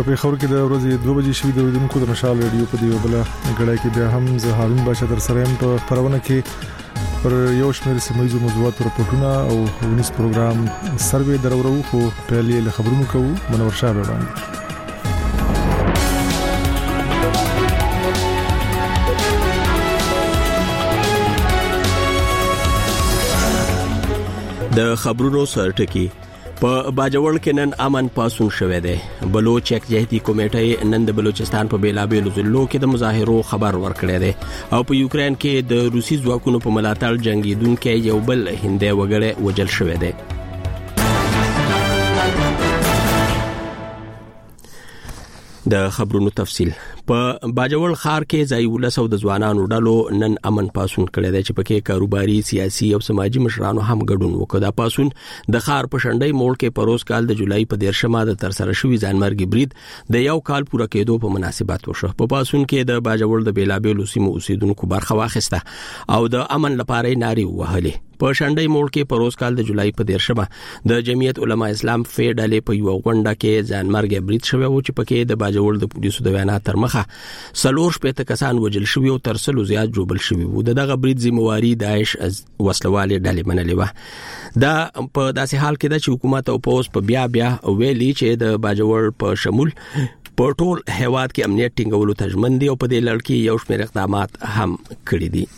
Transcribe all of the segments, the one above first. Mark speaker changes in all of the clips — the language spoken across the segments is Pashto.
Speaker 1: په پیښور کې د ورځې 2 بجې شوې د ودونکو د مشال ریډیو په دیو بل غړای کې بیا هم زه هارون باشا در سره هم په خبرونه کې پر یو شمېر سیمایي موضوعات راپورټونه او ونیس پروګرام سروې درورو خو په لیل خبرونو کوو منور شاه باندې
Speaker 2: د خبرونو سرټکی په باجوړ کې نن امن پاسون شوه دی. بلوچ یکجهتي کمیټه نن د بلوچستان په بیلابیلو ضلعو کې د مظاهرو خبر ورکړی دی او په یوکرين کې د روسي ځواکونو په ملاتړ جنگیدونکو یو بل هندي وګړی وجل شوی دی. د خبرونو تفصيل په باجوړ خار کې ځای ولسو د ځوانانو ډلو نن امن پاسون کړی دی چې پکې کاروباري سیاسي او سماجی مشرانو هم ګډون وکړ. دا پاسون د خار په شنډۍ موړ کې پروز کال د جولای په 13 د تر سره شوی ځانمرګي برید د یو کال پوره کېدو په مناسبت وشو. په پاسون کې د باجوړ د بیلابیلو سیمو اوسیدونکو برخه واخیسته او د امن لپاره ناري وهلې. په شنډۍ موړ کې پروز کال د جولای په 13 د جمعیت علما اسلام فیډالې په یو غونډه کې ځانمرګي برید شوی و چې پکې د باجوړ د پولیسو د وینا تر مخه سلور شپته کسان وجل شوی او تر سلو زیات جوړل شوی وو. دغه برید ذمہواری داعش وسلوالې ډلې منلې و. دا په داسې حال کې چې حکومت او پولیس په بیا ویلي چې د باجوړ په شمول په ټول هیواد کې امنیت ټینګولو تضمین دی او په دې لړ کې یو شمېر اقدامات هم کړی دي.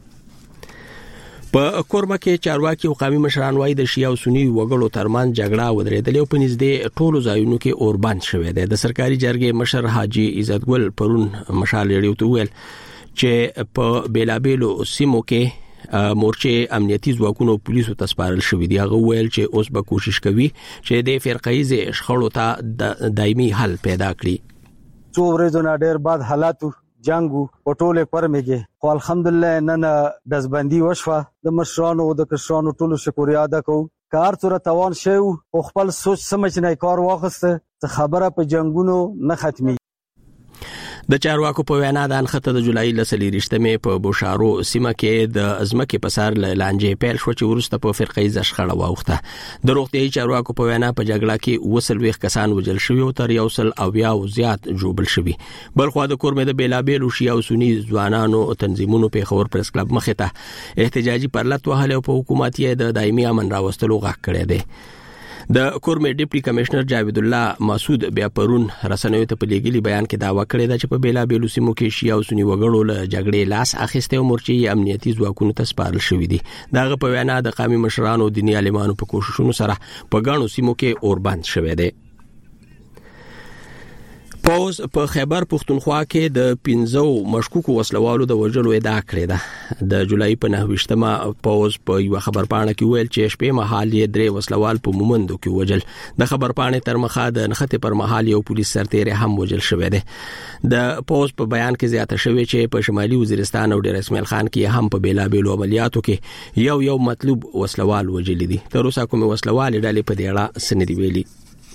Speaker 2: په کورما کې چارواکي او قومي مشران وايي د شیعه او سنی وګړو ترمن جګړه ودرېدلې او په نږدې ټولو ځایونو کې اوربند شوې ده. د سرکاري جرګې مشر حاجی عزت ګل پرون مشال ریډیو ته ویل چې په بیلابیلو سیمو کې مورچه امنیتي ځواکونو پولیسو ته سپارل شوې دي. هغه ویل چې اوس به کوشش کوي چې د فرقایي شخړو ته دایمي حل پیدا کړي.
Speaker 3: څو ورځې نه ډېر بعد حالاتو جنگو پټوله پرمېږي خو الحمدلله نن دزبندي وشوه. د مشرانو او د کشرانو ټولو شکر ادا کوو. کار تر توان شو او خپل سوچ سمج نه کار واخسته خبره په جنگونو نه ختمي.
Speaker 2: د چارواکو په وینا د انخته د جولای لسلی رښتمه په بوشارو سیمه کې د ازمکه په سر لانجې پیل شو چې ورسته په فرقې زشخړه واوخته. د روغتي چارواکو په وینا په جګړه کې وسلويخ کسان وجل شوی او تر یوسل او بیا زیات جوړل شوی. بلخو د کورمه د بیلابیل او شیعه او سنی ځوانانو تنظیمونو په خبر پریس کلب مخه ته احتجاجي پرلط وهله او په حکومت یې د دایمي امن راوستلو غږ کړی دی. د کورمه ډیپټي کمشنر جاوید الله مسعود بیا پرون رسنیو ته په لیګلي بیان کې داوا کړی دا چې په بیلابیلو سیمو کې شیعه او سنی وګړو له جګړې لاس اخیسته او مورچې امنیتي ځواکونو ته سپارل شوې دي. دغه په وینا د قومي مشرانو او دیني عالمانو په کوششونو سره په غاڼو سیمو کې اوربند شوې ده. پوز په خیبر پختونخوا کې د 15 مشکوکو وسلوالو د وژلو ادعا کړې ده. د جولای په 9 پوز په یو خبرپاڼه کې ویل چې شپې مهال یې درې وسلوال په مومندو کې وژل. د خبرپاڼې تر مخه د نخته پر مهال یو پولیس سرتیر هم وژل شوی دی. د پوز په بیان کې زیاته شوی چې په شمالي وزیرستان او ډیر اسماعیل خان کې هم په بیلابیلو عملیاتو کې یو مطلوب وسلوال وژل دي. تر اوسه کوم وسلوال ډلې په دې اړه سندې ویلي.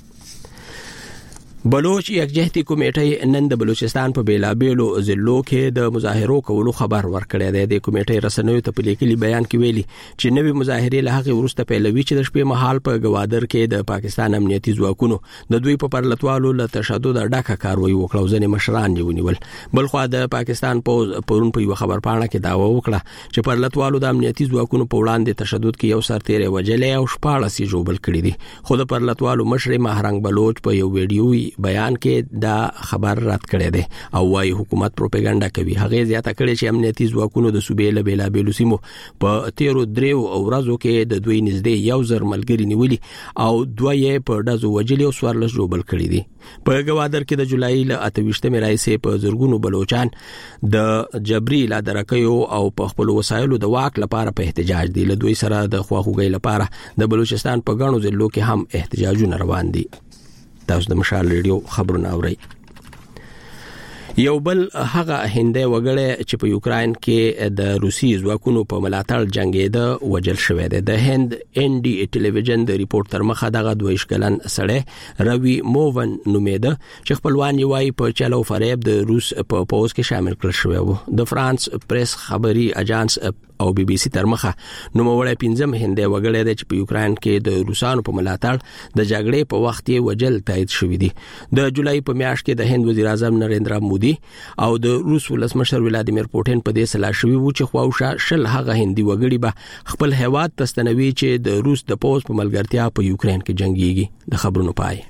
Speaker 2: بلوچ یکجهتي کمیټه نن د بلوچستان په بیلابیلو ضلعو کې د مظاهرو کولو خبر ورکړی دی. د کمیټې رسنیو ته په لیکلي بیان کې ویلي چې نوې مظاهرې له هغه وروسته پیلوي چې د شپې مهال په گوادر کې د پاکستان امنیتي ځواکونو د دوی په پرلطوالو له تشدد ډکه کاروي وکړه. ځنې مشران ونیول. بلخو د پاکستان پرون په یو خبرپاڼه کې داوا وکړه چې پرلطوالو د امنیتي ځواکونو په وړاندې تشدد کې یو سرتیر وجلې او 14 یې جوړل کړی دي. خو د پرلطوالو مشر مهرنګ بلوچ په یو ویډیو بیان کې دا خبر رد کړی دی او وايي حکومت پروپاګاندا کوي. هغه زیاته کړی چې امنیتي ځواکونو د صوبې له بیلابیلو سیمو په 13 ورځو کې د دوی نږدې 1000 ملګری نیولي او دوی یې په دازو وجلي او سوارلس جوړل کړی دي. په گوادر کې د جولای ل 28 راځي په زرګونو بلوچان د جبري لا درکيو او په خپل وسایلو د واک لپاره په احتجاج دي. له دوی سره د خواخوږي لپاره د بلوچستان په غاڼو ضلعو کې هم احتجاجونه روان دي. تاسو د مشال ریډیو خبرونه اورئ. یو بل هغه هندي وګړی چې په یوکرين کې د روسي ځواکونو په ملاتړ جنگیده وجل شوی دی. د هند ان ډي ټلویزیون د ریپورت تر مخه دغه 22 کلن سړی روي موون نومیده چې خپلوان یې وايي په چلو فریب د روس په پوز کې شامل کړل شوی و. د فرانس پریس خبري اژانس او بي بي سي تر مخه نو موړی 15 هندي وګړي د یوکرين کې د روسانو په ملاتړ د جګړې په وخت کې وجل تایید شوې دي. د جولای په میاشت کې د هند وزیر اعظم نریندرا مودي او د روس ولسمشر ولادیمیر پوتین په دې سلا شوی و چې خواوشه شل هغه هندي وګړي به خپل هیواد تستنوي چې د روس د پوز په ملګرتیا په یوکرين کې جنگيږي. د خبرونو پای.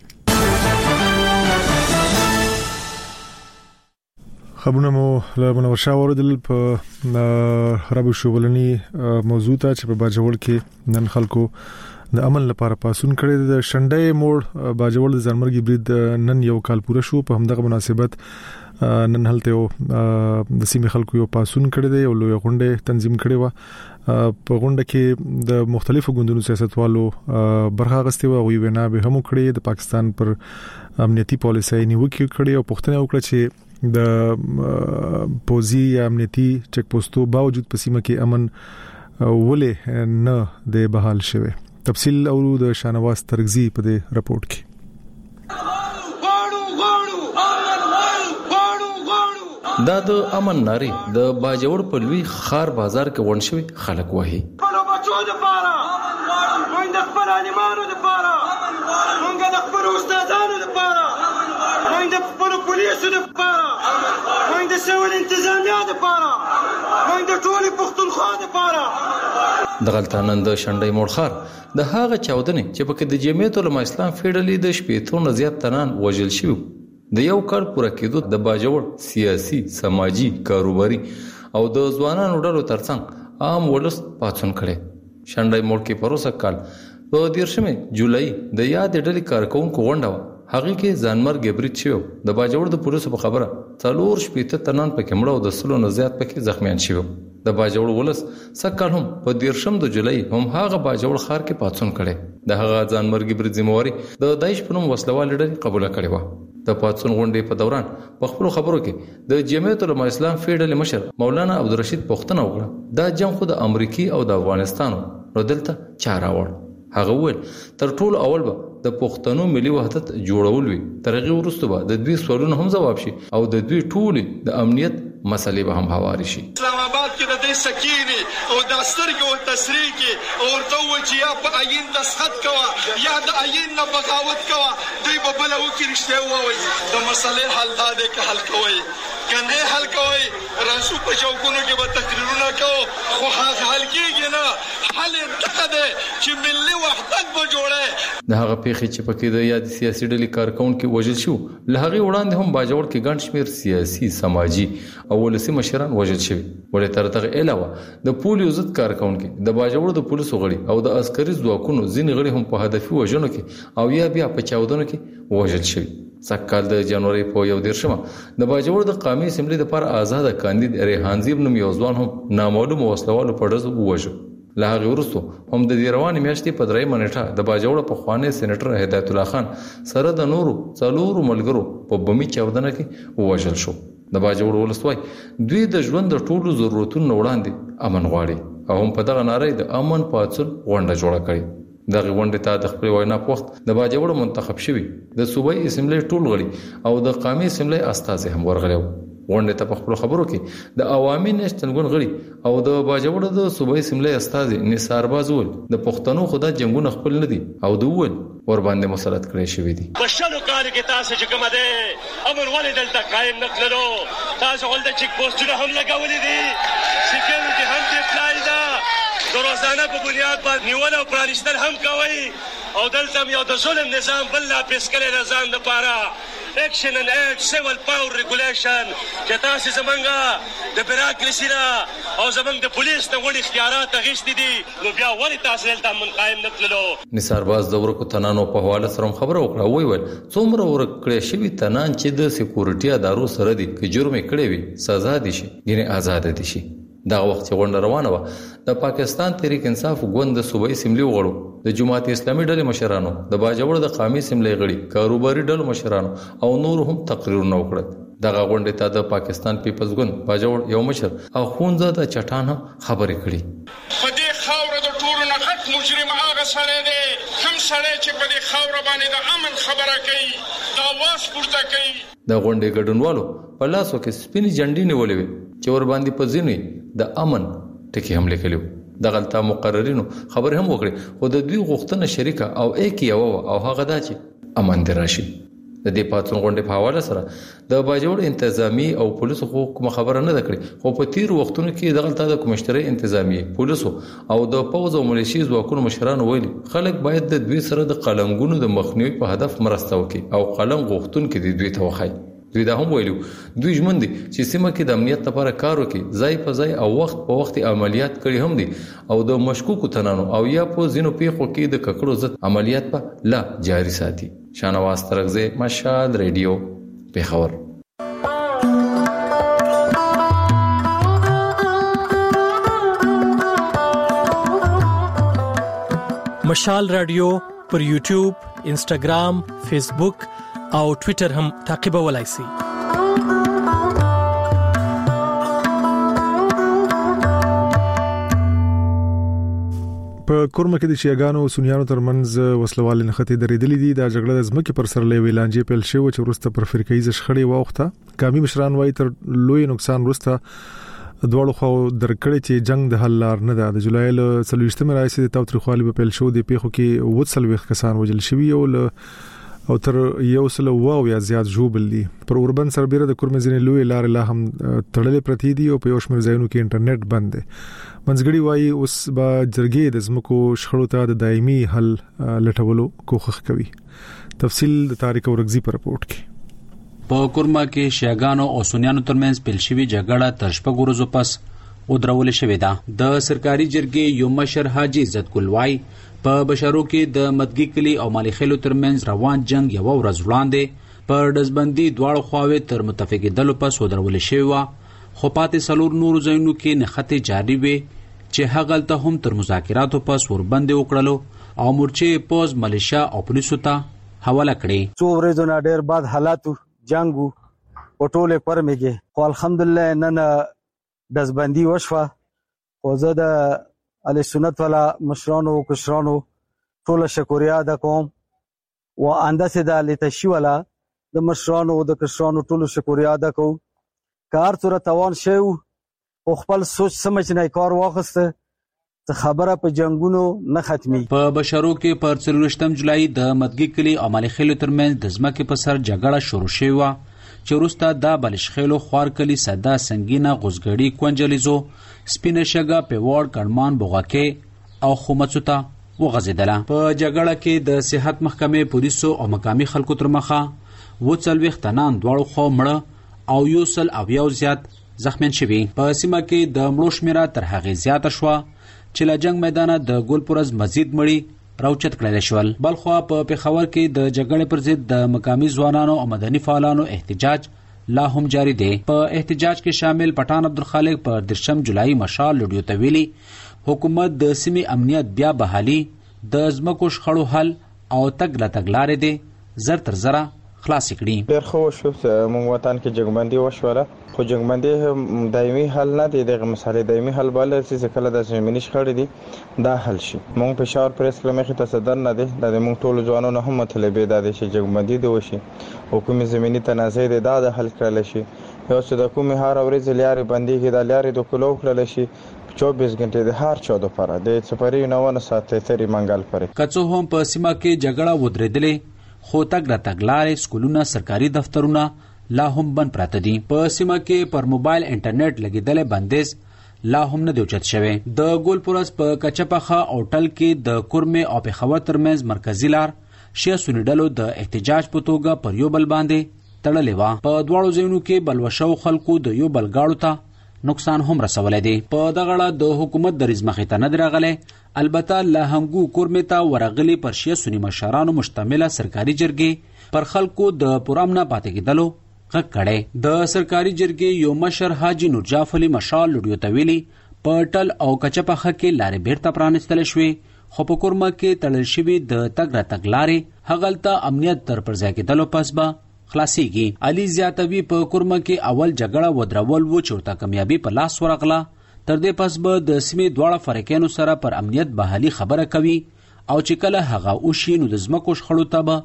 Speaker 1: خبرونه مو له منور شاور دل په ربو شوبلني موضوع ته چې په باجوړ کې نن خلکو د عمل لپاره پاسون کړي. د شنډې موړ باجوړ د ځانمرګي برید نن یو کال پوره شو. په همدغه مناسبت نن هلته د سیمې خلکو یو پاسون کړي دی او لوی غونډه تنظیم کړي و. په غونډه کې د مختلفو ګوندونو سیاستوالو برخه غستې و او وینا به هم کړي. د پاکستان پر امنیتي پالیسۍ نیوکه کړي او پوښتنه وکړه چې د پوزي امنیتي چک پوسټو باوجود په سیمه کې امن ولې نه د بحال شوه. تفصیل اورو د شانواز ترغزی په دې رپورت کې.
Speaker 4: دا د امن ناری د باجوړ په لوی خار بازار کې ونشوي خلک وایي.
Speaker 5: خپل بچو د پاره موږ د خپل علمانو د پاره موږ د خپل استادانو د پاره موږ د خپل پولیسو د پاره موږ د سول انتظامیه د پاره موږ د ټولي پښتونخوا د پاره.
Speaker 4: د غلطانند شنډې موړ خار د هغه چاودنې چې په کې د جمعیت العلماء اسلام فیډرالي د شپېتو نه زیات تنان وژل شوی. د یو کال پوره کېدو د باجوړ سیاسي، سماجی، کاروباري او د ځوانانو ډلو ترڅنګ عام ولس پاتون کړي. شنډې موړ کې پروسه کال په 13 جولای د یاد ډلې کارکونکو غونډه هغه کې ځانمرګ برید شو. د باجوړ د پولیسو په خبره 4 تنان پکې مړه او د سلو نه زیات پکې زخمیان شوی. د باجوړ ولس سکهال هم په 13 جولای هم هغه باجوړ خار کې پاتون کړي. د هغه ځانمرګ برید ذمہواری د داعش په نوم وسلوال ډلې قبول کړي و. د پاتون غونډې په دوران په خپل خبرو کې د جمعیت العلماء اسلام فیډرالي مشر مولانا عبدالرشید پښتنه وکړه دا جنگ خو د امریکای او د افغانستان نو دلته چاره وړ. هغه ول تر ټولو اول به د پښتنو ملي وحدت جوړول وي. ترغه ورسته به د دوی سوالونه هم جواب شي او د دوی ټول د امنیت مسلې به هم هواري شي.
Speaker 5: اسلام آباد کې د دې سکینی او د سترګو تصریح کې او ورته و چې یا په عین دسخط کوا یا د عین نه بغاوت کوا دوی په بل وکړي رښتیا وایي. د مسلې حل دا دی که حل کوي کنه حل کوي راسو په چوکونو کې به تقریرونه کوو خو حل کېږي نه. حل دغه دی چې ملي وحدت به جوړه.
Speaker 4: د هغه پیښې چې پکې د یاد سیاسي ډلې کارکونکو وژل شو له هغه وړاندې هم باجوړ کې ګڼ شمېر سیاسي، سماجی او ولسي مشران وژل شوي. ولې تر دغه علاوه د پولیو ضد کارکونکو د باجوړ د پولیسو غړي او د عسکري ځواکونو ځینې غړي هم په هدفي وژنو کې او بیا په چاودنو کې وژل شوي. سکهال د جنوري په 11 د باجوړ د قومي اسمبلی لپاره آزاد کاندید ریحانزیب نوم یو ځوان هم نامعلوم وسلوالو په ډزو ووژل. له هغه وروسته هم د روانې میاشتې په 3 منټه د باجوړ په خوانې سېنیټر هدایت الله خان سره د نورو څلورو ملګرو په بمي چاودنه کې ووژل شو. د باجوړ ولسوای دوی د ژوند د ټولو ضرورتونو وړاندې امن غواړي او هم په دغه ناره د امن پاتون غونډه جوړه کړې. دغه غونډه ته د خپل وینا په وخت د باجوړ منتخب شوی د صوبایي اسمبلی ټول غړي او د قومي اسمبلی استازي هم ورغلي. غونډه ته په خپل خبرو کې د عوامي نشټل ګوند غړي او د باجوړ د صوبایي اسمبلی استازي نثار بازول د پښتنو خدا جنگونه خپل نه دي او دوول ور باندې مسلط کړی شوی دي.
Speaker 6: بشلو کال کې تاسو چې کومه ده امر ولې دلته قائم نکړلو. تاسو ولته چیک پوسټونه هم لګولې دي سکیورټي هم دې پلای دا د روزانه په بنیاد باندې نیول او پرانیستل هم کوي او دلته یو د ظلم نظام بل لا پیسکل نظام لپاره Action and Aid Civil Power Regulation چې تاسو زمونږه د بیروکراسي او زمونږ د پولیس د وړ اختیارات غشتي دي نو بیا ولې تاسو دلته من قائم نکړلو.
Speaker 4: نثار باز د ورکو تنانو په حواله سره خبره وکړه. ویل څومره ورکړې شوی تنان چې د سکیورټي ادارو سره دي چې جرم کړی وي سزا دي شي یعنی آزاد دي شي. دا وخت غونډه روانه و د پاکستان تحریک انصاف ګوند د صوبایي اسمبلی وغړو د جماعت اسلامي ډلې مشرانو د باجوړ د قومي اسمبلی غړي کاروباري ډلو مشرانو او نور هم تقریرونه وکړل. دغه غونډه ته د پاکستان پیپلز ګوند باجوړ یو مشر او خونزاده چټان خبرې کړې.
Speaker 7: په دې خاور د ټولو نه غټ مجرم هغه سړی دی کوم سړی چې په دې خاور باندې د امن خبره کوي د اواز پورته کوي.
Speaker 4: د غونډې ګډونوالو په لاسو کې سپینې جنډې نیولې وې چې ور باندې په ځینې د امن ټکی هم لیکلو. دغه مقررینو خبر هم وکړي خو د دوی غوښتنه شریکه او ایک یو او هغه دا چې امان دی راشي. د دې پاتون غونډې په حواله سره د باجوړ انتظامی او پولیسو کوم خبره نه کړې خو په تیر وختونو کې دغه د کمشتري انتظامی پولیسو او د پوز او ملیشي ځواکونو مشران ویلي خلک باید د دوی سره د قلنګونو د مخنیوي په هدف مرسته وکړي او قلنګ غوښتون کې د دوی توخی. دوی دا هم ویلو دوی ژمن دي چې سیمه کې د امنیت لپاره کار وکړي ځای په ځای او وخت په وخت عملیات کړي هم دي او د مشکوکو تنانو او یا په زینو پیښو کې د ککړو ضد عملیات په لا جاری ساتي. شانواز ترغزه مشهد ریډیو پیښور.
Speaker 8: مشال رادیو پر یوټیوب، انسټاګرام، فیسبوک او ټوئیټر هم تعقیبولای شئ.
Speaker 1: په کورمه کې د شیعاګانو او سنیانو ترمنځ وسلوال نښتې درېدلې دي. دا جګړه د ځمکې پر سر لوي لانجې پیل شوه چې وروسته پر فرقایي شخړې واوښته. قومي مشران وايي تر لوی نقصان وروسته دوړو خو درکړې چې جنگ د حل لار نه ده. د جولای ل 23 راځي د تاوتریخوالي په پیل شو د پیښو کې 40 کسان وژل شوي او تر یو سل واو یا زیات جوړل دي. پر اوربن سربېره د کورمه ځینې لوی لارې لا هم تړلې پرتی دي او په یو شمېر ځایونو کې انټرنیټ بند دی. منځګړي وايي اوس به جرګې د زمکو شخړو ته د دایمي حل لټولو کوښښ کوي. تفصیل د طارق اورغزي په رپورت کې.
Speaker 9: په کورما کې شیعاګانو او سنیانو ترمنځ پیل شوې جګړه تر شپږ ورځې پس ودرول شوې ده. د سرکاري جرګې یو مشر حاجی عزت ګل وايي په بشارو کې د مدګي کلی او مالخیلو ترمنځ روان جنگ یو ورځ وړاندې په دزبندي دواړو خواوې تر متفقې دلو پس ودرول شوی و خو پاتې سلور نور ځایونو کې نښتې جاری وي چې هغه ته هم تر مذاکراتو پس وربندې وکړلو او مورچې پوز ملیشیا او پولیسو ته حواله کړې.
Speaker 3: څو ورځې نه ډېر بعد حالاتو جنگو پټوله پر میږي خو الحمدلله نن دزبندي وشوه. خو زه د اهل سنت والا مشرانو او کشرانو ټول شکریا ادا کوم و انداسه د لتشي والا د مشرانو او د کشرانو ټول شکریا ادا کوم. کار تر توان شو او خپل سوچ سمجھ نه کار واخسته خبره په جنگونو نه ختمي.
Speaker 9: په بشارو کې پر 23 جولای د مدګي کلی او مالخیلو ترمنځ د ځمکې په سر جګړه شروع شوه چې وروسته د بلشخیلو خوار کلی صدا سنگینه غوزګړی کونجلیزو سپینه شګه پیوړ کډمان بوغاکه او خومڅوتا وغزیدله. په جګړه کې د صحت محکمې پولیسو او مقامي خلکو تر مخه وڅلويخ تنان دواړو خو مړه او یو سل او یو زیات زخمین شوي. په سیمه کې د مړو شمیره تر هغه زیاته شوه چې له جنگ میدانه د ګلپورز مزید مړي راوچت کړل شول. بلخو په پیښور کې د جګړې پر ضد د مقامي ځوانانو او مدني فعالانو احتجاج لا هم جاری دی. په احتجاج کې شامل پټان عبدالخالق پر 13 جولای مشال لډیو ته ویلي حکومت د سیمې امنیت بیا بحالي د ځمکو شخړو حل او تګ لارې دی زر تر زره خلاص کړي.
Speaker 10: ډېر خو شو موږ وطن کې جنگبندي وشوله خو جنگبندي دایمي حل نه دی. دغه مسالې دایمي حل بل چې کله د زمینی شخړې دي دا حل شي. موږ پېښور پریس کلمه کې تصدر نه دی د موږ ټول ځوانانو هم مطلب دی چې جنگبندي دی وشي حکومت زمینی تنازع دی دا حل کړل شي. یو څه د کومه هر ورځ لارې بندي کې د لارې د کلو کړل شي 24 غنټې د هر چا د لپاره د سپری 9 ساعتې تری منګل پرې.
Speaker 9: کڅو هم په سیمه کې جګړه ودرېدلې خو تګ لارې سکولونه سرکاري دفترونه لا هم بند پراته دي. په سیمه کې پر موبایل انټرنیټ لګیدل بندیز لا هم نه دی اوچت شوی. د ګولپورس په کچپخه او ټل کې د کورمه او پیښور ترمنځ مرکزی لار شیعه سنی ډلو د احتجاج په توګه پر یو بل باندې تړلې و. په دواړو ځایونو کې بلوشو خلکو د یو بل گاړو ته نقصان هم رسولې دي. په دغه اړه د حکومت د رزمخې ته نه درغله البته لا همګو کورمه ته ورغلي پر شیعه سنی مشرانو مشتمله سرکاري جرګې پر خلکو د پرامنه پاتې کېدلو غږ کړي. د سرکاري جرګې یو مشر حاجی نور جعف علي مشال لډیو ته ویلي په ټل او کچپخه کې لارې بیرته پرانستل شوې خو په کورمه کې تړل شوی د تګ لارې هغلته امنیت تر پر ځای کېدلو پس به خلاصيږي. علي زیاتوي په کورمه کې اول جګړه ودرول و چې ورته کامیابی په لاس ورغله تر دې پس به د سیمې دواړه فرقینو سره پر امنیت بحالي خبره کوي او چې کله هغه وشي نو د ځمکو شخړو ته به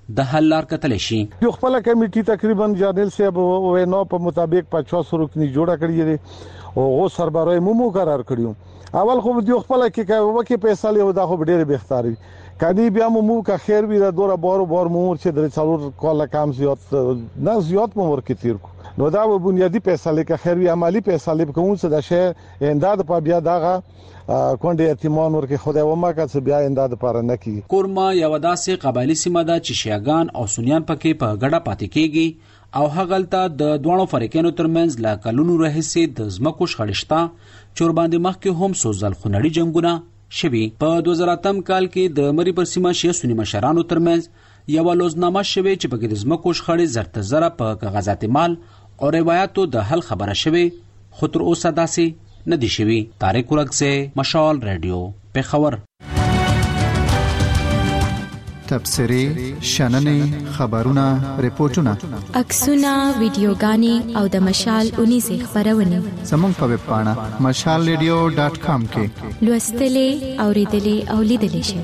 Speaker 9: د حل لار کتل شي.
Speaker 11: یو خپل کمیټي تقریبا جنرال صاحب وینو په مطابق 500 رکنی جوړه کړی دی او غو سربراهي مو قرار کړیو. اول خو د خپل کې وکي پیسې له دا خو ډېر بهتري کدی بیا مو کا خیر وی دا دوره بار مور چې د څلور کال کم زیات نه زیات مور کې تیر کو نو دا بنیادی پیسې لکه خیر وی عملی پیسې لکه کوم څه د شی انداد په بیا داغه کونډه یتیمان ورکه خدای و ما که بیا انداد پاره نه کی.
Speaker 9: کورما یو داسې قبایلی سیمه ده چې شیعاګان او سنیان پکې په ګډه پاتې کیږي او هغلته د دوانو فریقینو ترمنځ لا کلونو راهیسې د زمکو شخړشتا چور باندې مخکې هم سوزل خنړي جنگونه شوي. په 2008 کال کې د مری پر سیمه شیعه سنی مشرانو ترمنځ یو لوزنامه شوي چې پکې د زمکو شخړې زرته زره په کاغذات مال او روایتو د حل خبره شوي خو تر اوسه داسې نه دي شوي. طارق ورکسه مشال رادیو پېښور.
Speaker 12: تبصرې شننې خبرونه ریپورتونه
Speaker 13: عکسونه ویډیوګانې او د مشال 19 خبرونه
Speaker 12: زموږ په ویب پاڼه mashalradio.com کې
Speaker 13: لوستلې اوریدلې او لیدلې شئ.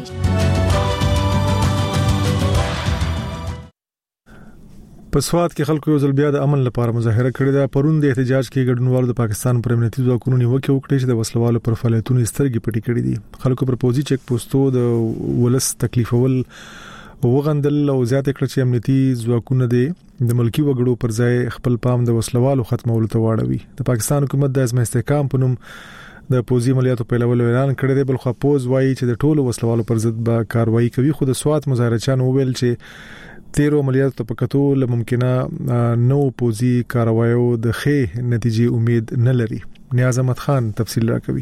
Speaker 1: په سواد کې خلکو یو ځل بیا د امن لپاره مظاهره کړې ده. پرون د احتجاج کې ګډونوالو د پاکستان پر امنیتي ځواکونو نیوکه وکړه چې د وسلوالو پر فعالیتونو سترګې پټې کړې دي. خلکو پر پوزي چک پوسټو د ولس تکلیفول وغندل او زیاته کړ چې امنیتي ځواکونه د ملکی وګړو پر ځای خپل پام د وسلوالو ختمولو ته واړوي. د پاکستان حکومت د ازمه استحکام په نوم د پوزي عملیاتو په لور اعلان کړی دی، بل خو پوز وایي چې د ټولو وسلوالو پر ضد به کاروایی کوي. خو د سواد مظاهرچیانو ویل چې تیرو عملیاتو په کتو له ممکنه نو پوزي کاروایو د ښه نتیجې امید نه لري. نیاز احمد خان تفصیل راکوي.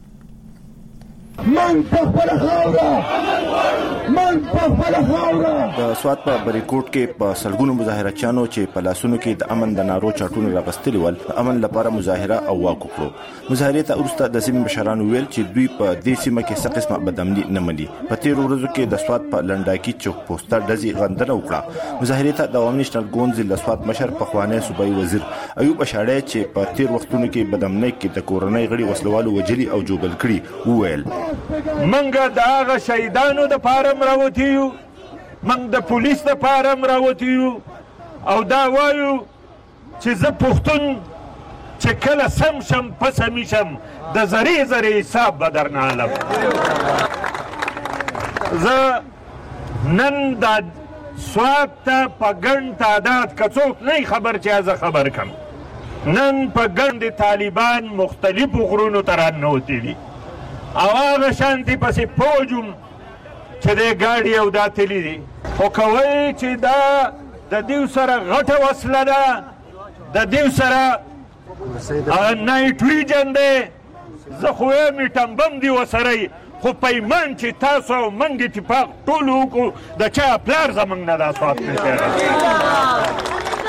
Speaker 14: د سواد په بریکوټ کې په سلګونو مظاهرچیانو چې په لاسونو کې د امن د نارو چاټونه راغستلي ول امن لپاره مظاهره او واک وکړو. مظاهره ته ورسته د سیمې مشرانو ویل چې دوی په دې سیمه کې څه قسمه بدامني نه مني. په تیر ورځو کې د سواد په لنډاکي چوک پوسټر دزي غندنه وکړه. مظاهره ته د عوامي نېشنل ګوند ضلع سواد مشر په خوانه صوبایي وزیر ایوب اشاړی چې په تیر وختونو کې بدامنۍ کې د کورنۍ غړي وسلوالو وجلي او جوړل کړي وویل
Speaker 15: منګه د هغه شهیدانو د پاره راوتیو، منګ د پولیس د پاره راوتیو او دا وایو چې زه پښتون چې کله سم شم پس همیشم د زری زری حساب به درنه علم. زه نن د سواد ته په ګڼ تعداد که څوک نه خبر چې زه خبر کم نن په ګڼ د طالبان مختلفو غرونو ته راننوتي دي او هغه شانتي پسې پوجم چې د ګاډي او دا تلي دي خو کوي چې دا د دیو سره غټه وسله ده د دیو سره نایټریجن دی. زه خو یې ټمبم دی وسره خو پیمان چې تاسو او منګ اتفاق ټول وکړو د چا پلار زمونږ نه دا سواد پېښه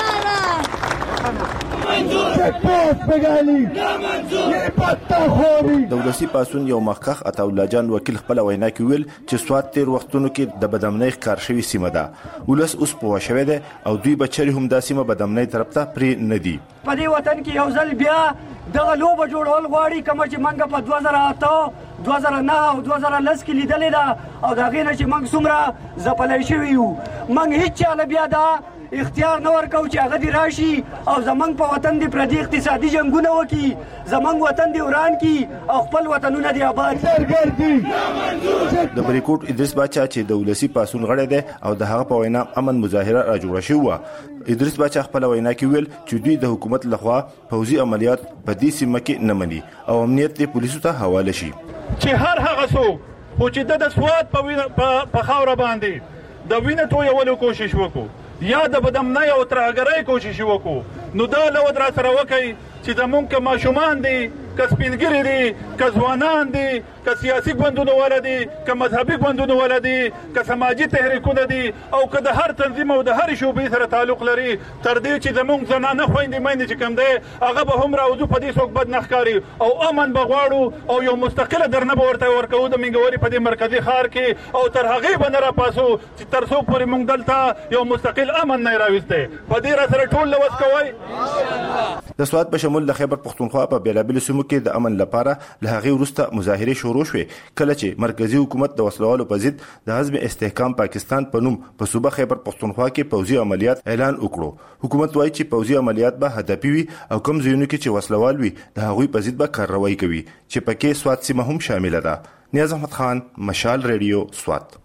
Speaker 14: د ولسی پاسون یو مخکخ عطاالله جان وکیل خپل وینا کې ویل چې سواد تیر وختونو کې د بدامنۍ ښکار شوی سیمه ده. ولس اوس په وشوي ده او دوی بچري هم د سیمه بدامنۍ طرف ته پرې نه دي.
Speaker 16: په دې وطن کې یو ځل بیا دغه لوبه جوړول غواړي کوم چې منګه په 2008 2009 او 2010 کې لیدلې ده او دا غینه چې منګ څومره زپلای شوی یو منګ هیڅ چاله بیا دا اختیار نه ورکو چې هغه دی راشي او زمنګ په وطن دی پردي اقتصادي جنگونه وکي زمنګ وطن دی وران کی او خپل وطنونه دی آباد کړي.
Speaker 14: د بریکوټ ادریس باچا چې د ولسی پاسون غړی دی او د هغه په وینا امن مظاهره را جوړه شوه. ادریس باچا خپل وینا کې ویل چې دوی د حکومت لخوا پوځي عملیات په دې سیمه کې نه مني او امنیت د پولیسو ته حواله شي.
Speaker 15: چې هر هغه څوک چې د سواد په خاور باندې د وینې تویولو کوشش وکړو یا د بدامنۍ او ترهګرۍ کوشش وکړو نو دا لود را سره وکړي چې زمونږ که ماشومان دي که سپینګیري دي که ځوانان دي که سیاسي ګوندونه والا دي که مذهبي ګوندونه والا دي که سماجي تحریکونه دي او که د هر تنظیم او د هرې شعبې سره تعلق لري تر دې چې زمونږ زنانه خویندې میندې چې کوم دی هغه به هم راوځو په دې څوک بد نه ښکاري او امن به غواړو او یو مستقله درنه به ورته ورکوو د مینګوري په دې مرکزي ښار کې او تر هغې به نه راپاسو چې تر څو پورې موږ دلته یو مستقل امن نه راوستی په دې را سره ټول لوس کوئ.
Speaker 14: د سواد په شمول د خیبر پختونخوا په بیلابل سیمو کې د امن لپاره له هغه وروسته مظاهره شروع شوې کله چې مرکزی حکومت د وسلوالو په ضد د حزب استحکام پاکستان په نوم په صوبه خیبر پختونخوا کې پوځي عملیات اعلان وکړو. حکومت وایي چې پوځي عملیات به هدفي وي او کوم ځایونو کې چې وسلوال وي د هغوی په ضد به کارروایي کوي چې پکې سوات سیمه هم شامل ده. نیاز احمد خان، مشال ریډیو، سوات.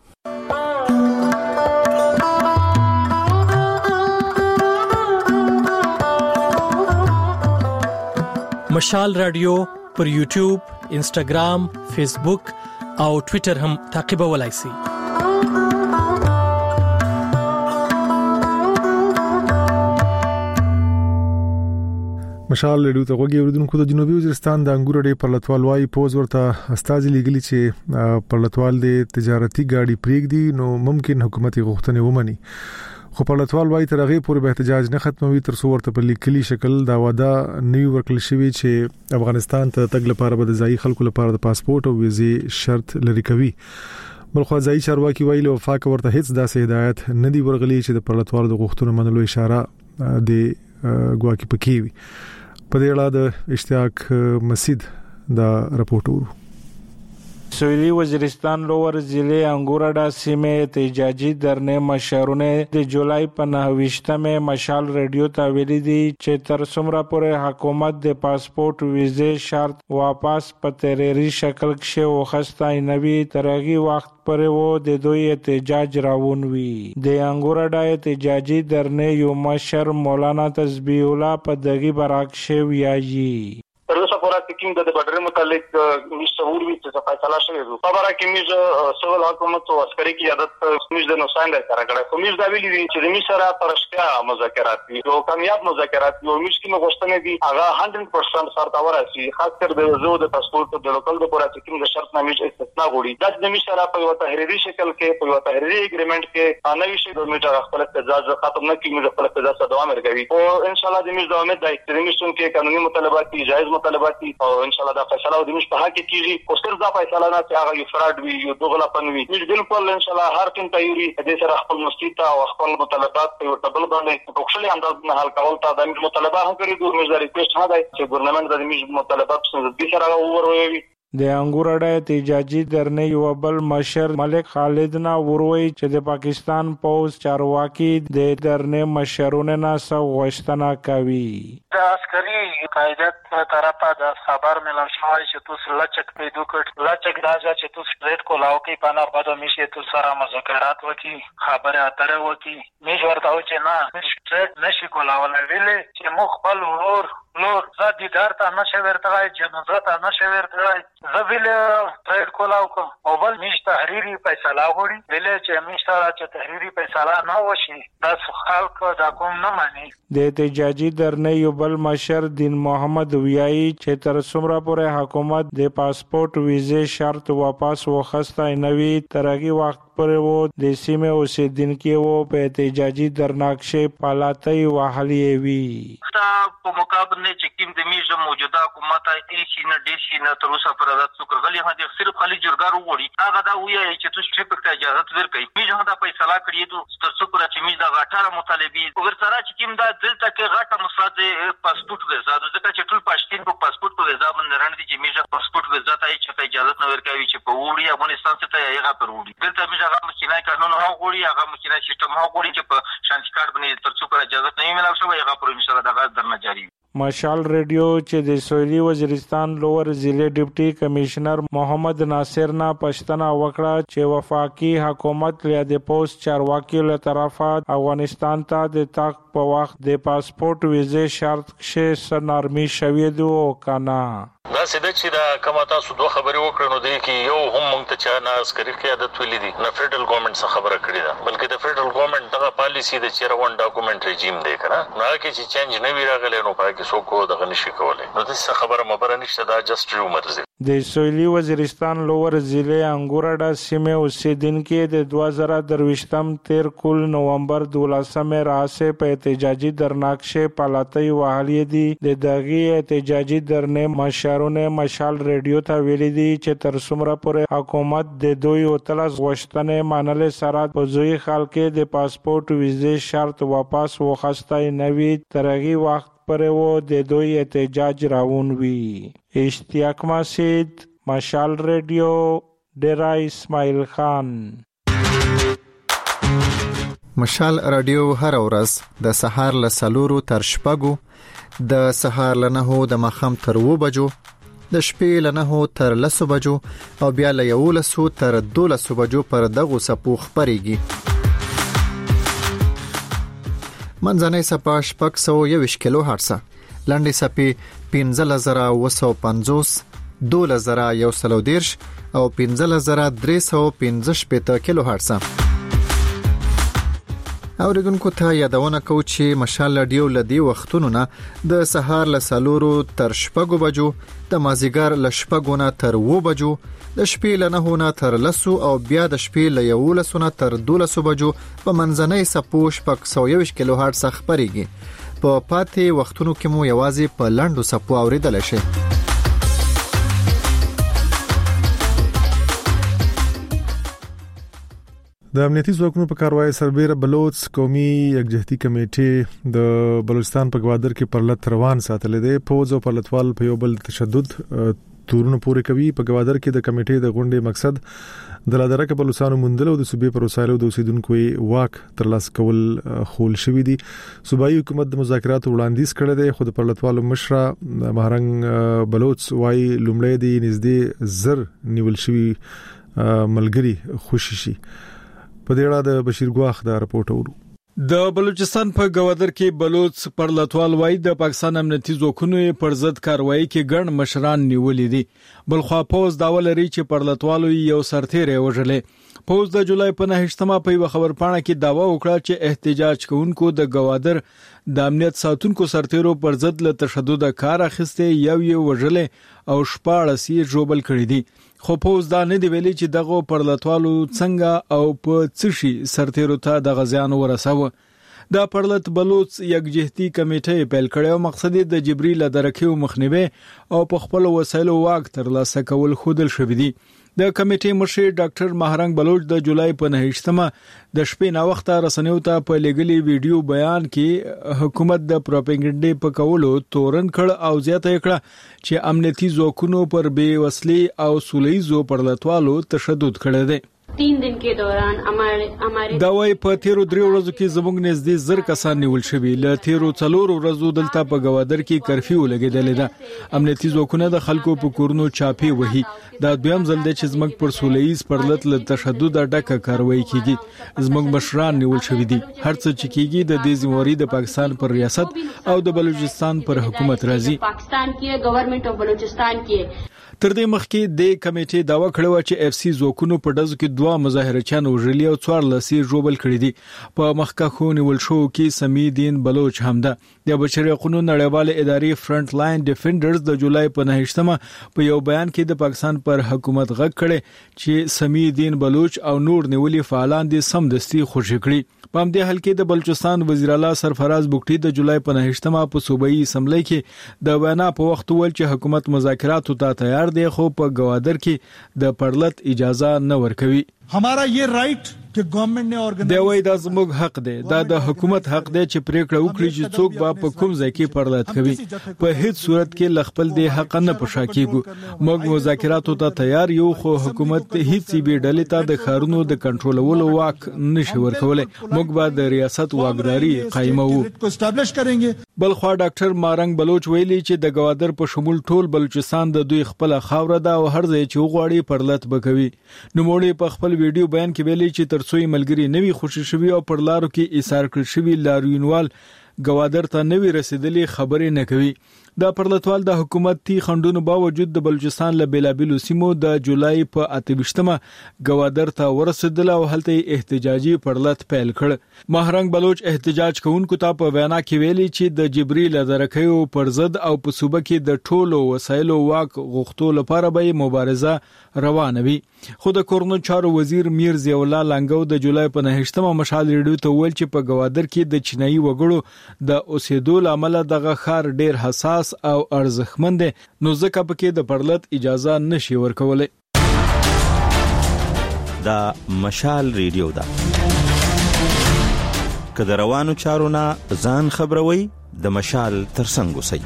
Speaker 8: مشال رادیو پر یوټیوب، انسټاګرام، فیسبوک او ټوئیټر هم تعقیبولای شئ.
Speaker 1: مشال ریډیو ته غوږی اوریدونکو د جنوبي وزیرستان د انګور ډې پرلطوال وايي پوز ورته استازي لګلی چې پرلطوال د تجارتي گاډي پریږدي نو ممکن حکومت غوښتنه ومني. خو پرلطوال وايي تر هغه پورې به احتجاج نه ختموي تر څو ورته په لیکلي شکل دا وعده نیو ورکل شوی چې افغانستان ته تګ لپاره به د ځای خلکو لپاره د پاسپورت او ویزې شرط لري کوي. بلخو ځای چارواکي ویلي وفاق ورته هیڅ داسې هدایت نه دی ورغلي چې د پرلطوال د غوښتنو منلو اشاره د ګواکې پکې وي. په دې اړه د اشتیاق مسید دا راپورټ ورو.
Speaker 17: سویلی وزیرستان لوور ضلع انګورډا سیمه احتجاجي درنه مشرونه د جولای په 29مه مشال ریډیو ته ویلي دي چې تر څومره پورې حکومت د پاسپورت ویزې شرط واپس په تحریري شکل کې وخستای نوي ترغي وخت پر وو د دوی احتجاج راوونوي. د انګورډا احتجاجي درنه یو مشر مولانا تسبیح الله په دغه براکشه ویایي
Speaker 18: روسا پورا تکیم د بډر متعلق مشهور وی چې فیصله شوی و خبره کې میز سوال حکومت او عسکري قیادت میز د نوسان د کار کړه میز دا ویلي چې د میز سره پرشکا مذاکرات دي او کامیاب مذاکرات دي او میز کې غوښتنه دي هغه 100% سره ورسي خاص کر د زو د پاسپورت د لوکل د پورا تکیم د شرط نامې استثناء غوړي د میز سره په یو تحریري شکل کې په یو تحریري اګریمنت کې نوې شی د میټر خپل احتجاج ختم نه کیږي خپل احتجاج دوام ورکوي او ان شاء الله د میز د امید د اکستریمیشن کې قانوني مطالبات جایز مطالبات او ان شاء الله دا فیصله د مش په حق کې کیږي او صرف دا فیصله نه چې هغه یو فراډ وي یو دوغلاپن وي مش بالکل ان شاء الله هر کوم تیوري د سره خپل مستیتا او خپل مطالبات په ډبل باندې په خپل انداز نه حل کول ته د مطالبه هم کړی دوه مش د ریکوست هدا چې ګورنمنت د مش مطالبات څنګه سره وروي.
Speaker 17: د انګورډا احتجاجي درنه یو بل مشر ملک خالد نا وروي چې د پاکستان پوز چارواکي د درنه مشرونه نه سو غوښتنه کوي.
Speaker 19: د عسکري قیادت طرفه د خبر ملو شوی چې تاسو لچک پیدا کړ لچک راځي چې تاسو ټریډ کولاو کې پانا بده میشه تاسو سره مذاکرات وکي خبره اتره وکي میش ورته و چې نه ټریډ نشي کولاول ویلې چې مخبل ورور نور ذاتی دارته نشه ورته جنازه نشه ورته زویل ټریډ کولاو کو او بل میش تحریری فیصله غوړي ویلې چې میش سره چې تحریری فیصله نه وشي د خلک دا کوم نه مانی.
Speaker 17: د احتجاجي درنه یو بل مشر دین محمد ویایي چې تر څومره پورې حکومت د پاسپورت ویزې شرط واپس وخسته نوي ترغي وخت پر وو د سیمه اوسیدونکو وو په احتجاجي درناکشه پالاتي وحلي وی
Speaker 18: په مقابله چې کوم د میژه موجوده حکومت ایشي نه دیشي نه تر اوسه پر راځو کړغلي هغه صرف خالي جرګار وړي هغه دا ویایي چې تاسو ټریپ ته اجازه ورکړئ میژه دا فیصله کړی ته تر څو پر چې میژه د 18 مطالبه ورسره چې کوم دا دلته کې غټه مسله پاسپورت ویزا د ځکه چې ټول پښتين په پاسپورت ویزا باندې رانه دي چې میژه پاسپورت ویزا ته چې اجازه نه ورکوي چې په وړي افغانستان ته یې غا پر وړي دلته میژه هغه مخینه قانون هغه غوړي هغه مخینه سیستم هغه غوړي چې په شانتي کارت باندې تر څو پر اجازه نه ملو شوی هغه پر ان شاء الله دا درنه جاری.
Speaker 17: مشال ریډیو چې د سویلی وزیرستان لوور ضلع ډیپټي کمشنر محمد ناصر نا پښتنه وکړه چې وفاقي حکومت لیا د پوسټ چارواکي له طرفه افغانستان ته د تاک په وخت د پاسپورت ویزې شرط کې سنارمي شوی دی او کنه
Speaker 6: دا سده چې دا کومه تاسو دوه خبرې وکړو نو د کې یو هم مونږ ته چا نه عسکري قیادت ویلي دي نه فدرل ګورنمنت څخه خبره کړې ده بلکې د فدرل ګورنمنت دغه پالیسی د چیرې ون ډاکومنت رژیم دی کنه نو هغه چې چینج نه وی راغلی نو پاکي څوک دغه نشي کولای نو د څه خبره مبره نشته دا جست ریومرز دی.
Speaker 17: د سویلی وزیرستان لوور ضلع انګورډا سیمه اوسیدونکو د 2023 13 کول نومبر 12 راځه په احتجاجي درناکشه پالاتي وحلي دي د دغه احتجاجي درنه مشرونه مشال ریډیو ته ویلي دي چې تر څومره پورې حکومت د دوی اوتلس غوښتنې منل سره په ځوی خلک د پاسپورت ویزې شرط واپس وخستای نوي ترغي وخت پر و د دوی احتجاج راونوي. اشتیاق ماسید، مشال ریډیو، ډیرا اسماعیل خان.
Speaker 12: مشال رادیو هر ورځ د سهار له 4 تر 6، د سهار له 9 د ماښام تر 2 بجو، د شپې له 9 تر 10 بجو او بیا له 11 تر 12 بجو پر دغه سپو خبريږي. منځنۍ سپه 621 کیلو هرتز، لنډې سپې 15950، 12130 او 15315 کیلو هرتز. اوریدونکو ته یادونه کوم چې مشال رادیو لدی وختونو نه د سهار له 4 تر 6 بجو، د مازیګر له 6 نه تر 2 بجو، د شپې له 9 نه تر 10 او بیا د شپې له 11 نه تر 12 بجو په منځنۍ سپو 621 کیلو هرتز خبريږي. په پاتې وختونو کې مو یوازې په لاندو سپو اوریدل شي.
Speaker 1: د امنیتي ځواکونو په کاروایی سربېره بلوچ قومي یکجهتي کمیټې د بلوچستان په گوادر کې پرلط روان ساتلې ده. فوج او پرلطوال په یو بل تشدد تورونه پورې کوي. په گوادر کې د کمیټې د غونډې مقصد د لادرکه بلوچستان موندل او د صوبې پر وسایلو د اوسیدونکو واک ترلاسه کول خول شوې دي. صوبایي حکومت د مذاکراتو وړاندیز کړی دی، خو د پرلطوالو مشره مهرنګ بلوچ وايي لومړی دی نږدې زر نیول شوی ملګری خوشي شي. په دې اړه د بشیر ګواخ دا راپورټ ورو.
Speaker 20: د بلوچستان په گوادر کې بلوچ پرلطوال وای د پاکستان امنیتي ځواکونو پر ضد کاروایی کې ګڼ مشران نیولې دي. بلخوا پوز دا ولري چې پرلطوالو یو سرتیری وژلې. پوز د جولای په 9 په یو خبر پاڼه کې داوا وکړه چې احتجاج کوونکو د گوادر د امنیت ساتونکو سرتیرو پر ضد له تشدد کار اخیسته، یو وژلې او 14 جوبل کړی دي. خو پوز دا نه دی ویلي چې دغه پرلطوالو څنګه او په څه شي سرتیرو ته د غزيان ورساوه. دا پرلط بلوچ یکجهتي کمیټه پیل کړو، مقصد د جبري لدرکیو مخنیوي او په خپل وسایلو واک ترلاسه کول خودل شوې دي. د کمیټې مشر ډاکټر مهرنګ بلوچ د جولای په 9 د شپې نا وخت رسنیو ته په لګلي ویډیو بیان کې حکومت د پروپاګاندا په کولو تورن کړ او زیاته کړه چې امنیتي ځواکونو پر بے وسلي او سولېزو پرلطوالو تشدد کړی دی.
Speaker 21: 3 दिन के दौरान हमारे
Speaker 20: دا وای په تیرو 3 ورځو کې زموږ نږدې زر کسان نیول شوي. له تیرو 4 ورځو دلته په گوادر کې کرفیو لګیدل ده. امنیتي ځواکونه د خلکو په کورونو چاپی وهي. دا دویم ځل دی چې زموږ پر سولېز پرلط له تشدد ډکه کاروایی کیږي. زموږ مشران نیول شوي دي. هر څه چې کیږي د دې ذمہواری د پاکستان پر ریاست او د بلوچستان پر حکومت راځي.
Speaker 21: پاکستان کې گورنمنت اف بلوچستان کې
Speaker 20: تر دې مخکې د کمیټې داوا کړو چې اف سی ځواکونو په ډزو کې 2 مظاهرچیان وژلي او 14 جوبل کړي دي. په مخکخو نیول شو کې سمی دین بلوچ هم ده. د بشري حقوقو نړیوال ادارې فرنٹ لاین ډیفندرز د جولای په 9 په یو بیان کې د پاکستان پر حکومت غږ کړي چې سمی دین بلوچ او نور نیولي فعالان دي سمدستي خوشی کړي. په همدې حال کې د بلوچستان وزیر اعلی سرفراز بوکټي د جولای په 9 په صوبایي اسمبلی کې د وینا په وخت ول چې حکومت مذاکرات ته تیار دی، خو په گوادر کې د پرلط اجازه نه ورکوي.
Speaker 22: हमारा ये राइट कि गवर्नमेंट ने ऑर्गेनाइज
Speaker 20: دی وای دا زموږ حق دی، دا د حکومت حق دی چې پریکړه وکړي چې څوک به په کوم ځای کې پرلط کوي. په هیڅ صورت کې لخپل دی حق نه پښا کیږي. موږ مذاکراتو ته تیار یو، خو حکومت هیڅ به ډلې ته د خارونو د کنټرولولو واک نشي ورکولای. موږ به د ریاست واکداري قائمو. بلخوا ډاکټر مارنګ بلوچ ویلي چې د گوادر په شمول ټول بلوچستان د دوی خپل خاور ده او هر ځای چې وغواړي پرلط بکوي. نو موږ په خپل ویډیو بیان کې ویلي چې ترڅو ملګری نوی خوشی شوی او پر لارو کې ایثار کړ شوی لاروینوال گوادر ته نوی رسیدلی خبرې نه کوي. د پرلطوال د حکومتي خندونو باوجود د بلوچستان له بیلابیلو سیمو د جولای په 28 گوادر ته ورسېدل او هلته احتجاجي پرلط پیل کړ. مهرنګ بلوچ احتجاج کوونکو ته په وینا کې ویلي چې د جبريل درکیو پر ضد او په صوبه کې د ټولو وسایلو واک غوښتو لپاره به مبارزه روانه وي. خو د کورنو چارو وزیر میر ضیاء الله لنګو د جولای په 9 مشال ریډیو ته ویل چې په گوادر کې د چینایي وګړو د اوسېدو لامل دغه خار ډیر حساس او ارزښتمند نو ځکه پکې د پرلط اجازه نشي ورکولای.
Speaker 23: دا مشال ریډیو دا که د روانو چارو نه ځان خبروي
Speaker 2: د مشال ترڅنګ اوسئ.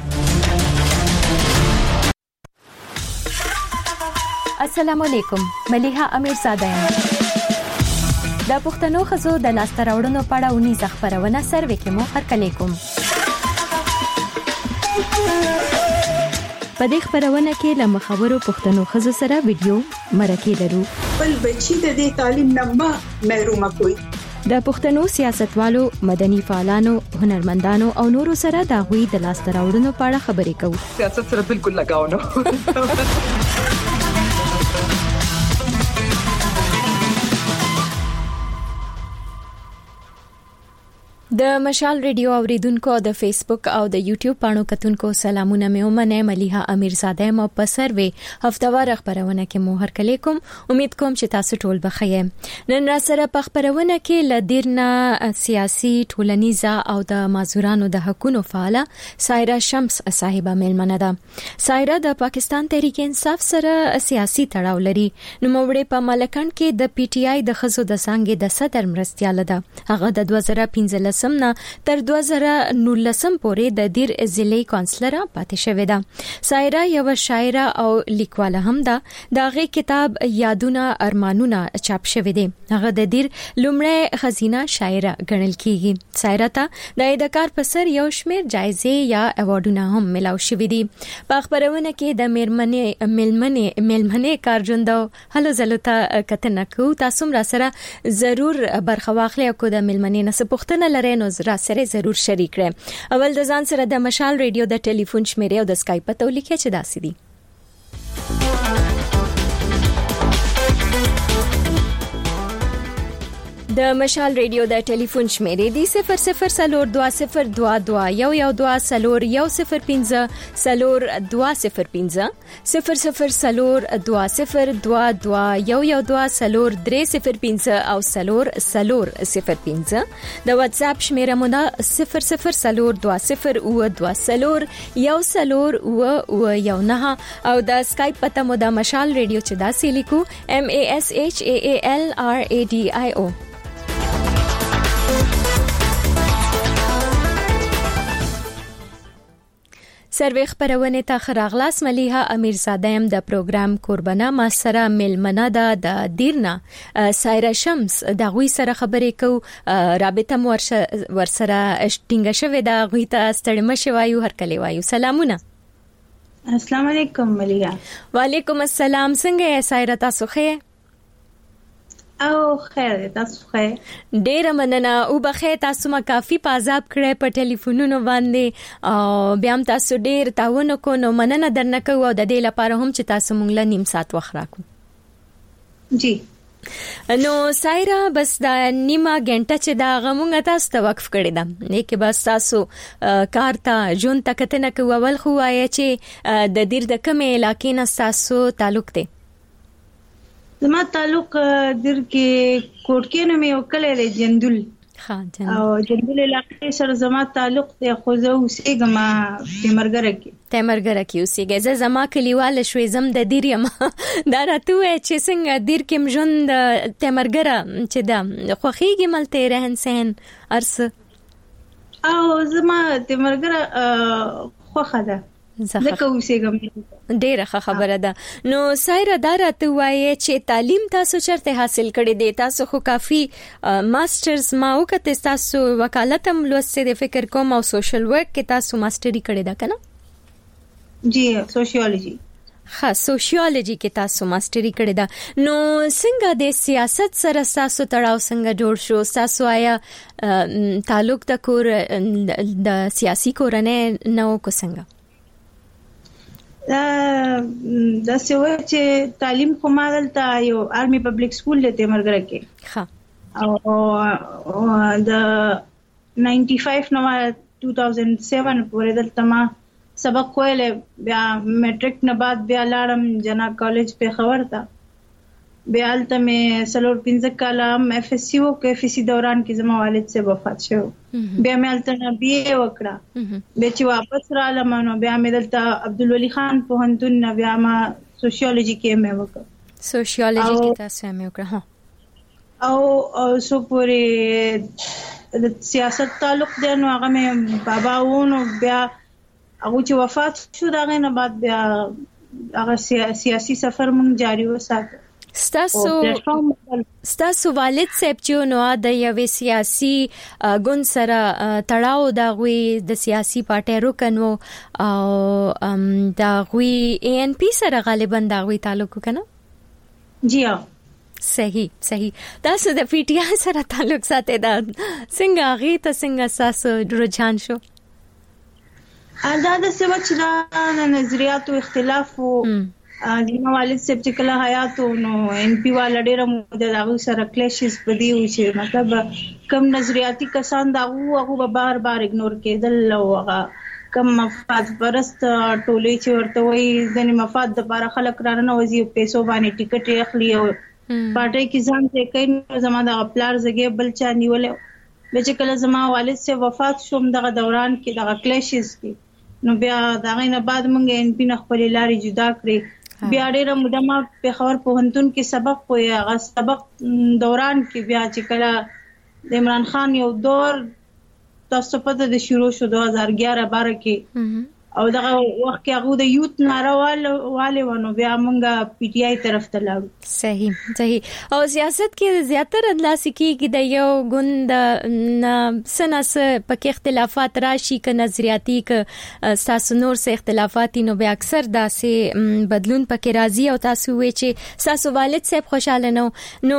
Speaker 13: السلام علیکم، ملیحه امیرزاده یم. د پښتنو ښځو د لاسته راوړنو په اړه اونیزه خپرونه سروې کې مو هرکلی کوم. په دې خپرونه کې له مخورو پښتنو ښځو سره ویډیو مرکې لرو.
Speaker 5: بل بچی د دې تعلیم نه محروم کوي.
Speaker 13: د پښتنو سیاستوالو، مدني فعالانو، هنرمندانو او نورو سره د غوي د لاسته راوړنو په اړه خبرې کوو.
Speaker 5: سیاست سره بالکل لگاو نه.
Speaker 13: د مشال ریډیو اوریدونکو او د فیسبوک او د یوټیوب پاڼو کتونکو سلامونه مې ومنه. ملیحه امیرزاده مو په سروې هفتوار خبرونه کې مو هرکلی کوم. امید کوم چې تاسو ټول بخیر. نن را سره په خبرونه کې لدیرنا سیاسي، ټولنیزه او د مازورانو د حقوقو فعاله سایرا شمس صاحبہ میلمنه ده. سایرا د پاکستان تحریک انصاف سره سیاسي تړاو لري. نو موړې په ملکند کې د پی ټی آی د خزو د څنګه د صدر مرستياله ده. هغه د 2015 تر 2019 پورې د دیر ضلعي کونسلر پاتې شوې ده. سایرا یو شاعره او لیکواله هم ده. دغه کتاب یادونه ارمانونه چاپ شوی دی. هغه د دیر لومړی خزینه شاعره ګڼل کیږي. سایرا ته د ادکار په سر یو شمېر جایزې یا ایوارډونه هم ملاو شوي دي. په خبرونه کې د میلمنې کارجوندو هلو زلو ته کتنه کو. تاسو را سره ضرور برخه واخلئ او د میلمنې نس پوښتنه لرئ نو زرا سره ضرور شریک کړئ. اول د ځان سره د مشال ریډیو د ټلیفون شمیره او د اسکایپ ته ولیکئ چې داسې دي. د مشال ریډیو د ټلیفون شمیرې دی 002022 110 002022 او 0005 د واتس اپ شمیره مو ده 002022 او د اسکایپ پته مو ده مشال ریډیو چې داسې لیکو MASHAALRADIO. سروې خبرونه ته خراغلاس. ملیحه امیرزاده هم د پروګرام قربانه ما سره ملمنه ده د دیرنا سایرا شمس. د غوي سره خبرې کو. رابطه مو ورسره اشتینګه شوې ده. غوي ته ستړم شوایو هرکلی وایو. سلامونه.
Speaker 5: السلام علیکم ملیحه.
Speaker 13: وعلیکم السلام. څنګه یې سایرا؟ تاسو ښه؟
Speaker 5: او خیر تاسو خیر.
Speaker 13: ډیر مننه. او بخیر. تاسو ما کافی پازاب کړه په ټلیفونونو باندې او بیا هم تاسو ډیر تاونه کو. نو مننه درنه کو او د دې لپاره هم چې تاسو مونږ له نیم ساعت وخت راکو.
Speaker 5: جی
Speaker 13: نو سایرا بس دا نیمه غنټه چې دا غمونګه تاسو ته وقف کړی دا نه کې بس تاسو کار ته جون تکته نه کو. اول خو آیا چې د دیر د کومه علاقې نه تاسو تعلق دی؟
Speaker 5: زما تعلق در کې کوټکې نو مې وکړل جندول.
Speaker 13: ها جندول.
Speaker 5: او جندول علاقې سره زما تعلق دی. خو زه اوسېږم تیمرګره کې.
Speaker 13: تیمرګره کې اوسېږم. زه زما کلیواله شوې زم د دیر یم. دا راته وای چې څنګه دیر کې مژوند تیمرګره چې دا خوخیږي ملته رهن سهن ارس.
Speaker 5: او زما تیمرګره خوخه ده. زکه اوسېږم.
Speaker 13: ډیره خبره ده. نو سایرا دا راته وایي چې تعلیم تاسو چرته حاصل کړی دی؟ تاسو خو کافی ماسترز ما وکړه. تاسو وکالت هم لوستې د فکر کوم او سوشل ورک کې تاسو ماستری کړی ده کنه؟
Speaker 5: جی سوشیولوژي.
Speaker 13: ها سوشیولوژي کې تاسو ماستری کړی ده. نو څنګه د سیاست سره تاسو تړاو څنګه جوړ شو؟ تاسو آیا تعلق د کور د سیاسي کورنۍ نو کو څنګه؟
Speaker 5: دا سوي چې تعلیم خو ما دلته یو آرمي پبلک سکول له تیمرګره کې.
Speaker 13: ها
Speaker 5: او د 95 نو 2007 پورې دلته ما سبق ویل. بیا میټریک نه بعد بیا لاړم جنا کالج په خبر تا. بیا الته مې سلور 15 کاله اف اس سی او کې فسی دوران کې زما والد سے وفات شو. بیا مې الته بی اے وکړه. بیا چې واپس رالم نو بیا مې دلته عبدالولي خان پوهنتون نه بیا ما سوشیولوژي کې مې وکړه.
Speaker 13: سوشیولوژي کې تاسو مې وکړه.
Speaker 5: او سو پورې د سیاست تعلق دی نو هغه مې بابا وونو بیا هغه چې وفات شو دا غي نه بعد بیا هغه سیاسي سفر مونږ جاری وساتو.
Speaker 13: ستاسو والد صاحب چې نو د یوې سیاسي ګوند سره تړاو دا غوي د سیاسي پارټي رکنو او دا غوي ان پی سره غالبا دا غوي تعلق کنه.
Speaker 5: جی
Speaker 13: صحیح تاسو د پی ټی آی سره تعلق ساتي دا څنګه غي ته څنګه تاسو رجحان شو؟
Speaker 5: دا د سوچ دا نظریاتو اختلاف او د والد صاحب چې کله حیات نو ان پی والا ډیره مو د هغه سره کلیشز بدی و چې مطلب کم نظریاتي کسان دا هغه بار اګنور کېدل او هغه کم مفاد پرست ټولې چې ورته وي د مفاد لپاره خلک رانه وځي پیسو باندې ټیکټ اخلي او پټه کې ځان ته کوي زما د خپلار زګي بل چا نیول چې کله زما والد سے وفات شوم دغه دوران کې دغه کلیشز کې نو بیا دغه نه بعد مونږ ان پی نه خپل لارې جدا کړې. بیا ډېر مدمه په خبر پوهنتون کې سبق وي هغه سبق دوران کې بیا چې کله د عمران خان یو دور تاسو په د شروع شو 2011-12 کې او دغه وخت کې هغه د یوت ناروالي ونه بیا مونږه پی ټی آی طرف ته لاړو.
Speaker 13: صحیح او سیاست کې زیاتره اندلاسي کې د یو ګوند سناس پکې اختلافات راشي ک نظریاتي ک تاسو نور سه اختلافات نو بیا اکثر داسې بدلون پکې راځي او تاسو وی چې تاسو والد صاحب خوشاله نو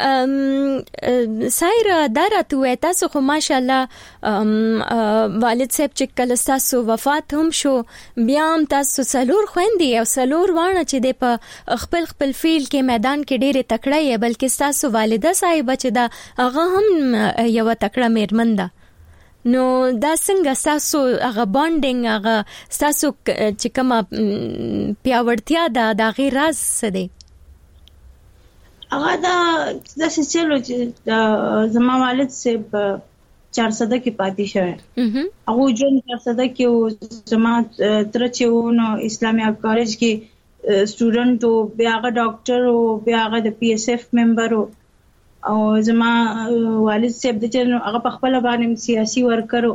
Speaker 13: سایر دارته تاسو خو ماشاءالله والد صاحب چې کله تاسو وفات هم شو بیا هم تاسو څلور خويندې او څلور وانه چې د په خپل فیلډ کې میدان کې ډېره تکړه یې بلکې تاسو والده صاحب چې دا هغه هم یو تکړه میرمن ده نو دا څنګه تاسو هغه بانډینګ هغه تاسو چې کومه پیاوړتیا دا غیر راز څه دی؟
Speaker 5: هغه دا چلو چې زما والد صاحب 400 کې پاتې شوی هغه جون 400 کې زما تر چې نو اسلامي کالج کې سټوډنټ او بیا هغه ډاکټر او بیا هغه د پی ایس اف ممبر او زما والد صاحب د چې هغه په خپل باندې سیاسي ورکر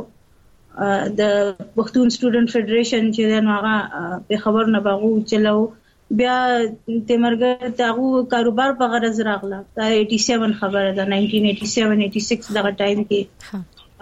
Speaker 5: د پښتون سټوډنټ فدریشن چې نو هغه په خبر نه باغو چلو بیا تمرګ تاغو کاروبار په غرض راغله دا 87 خبره ده 1987-86 دغه ټایم کې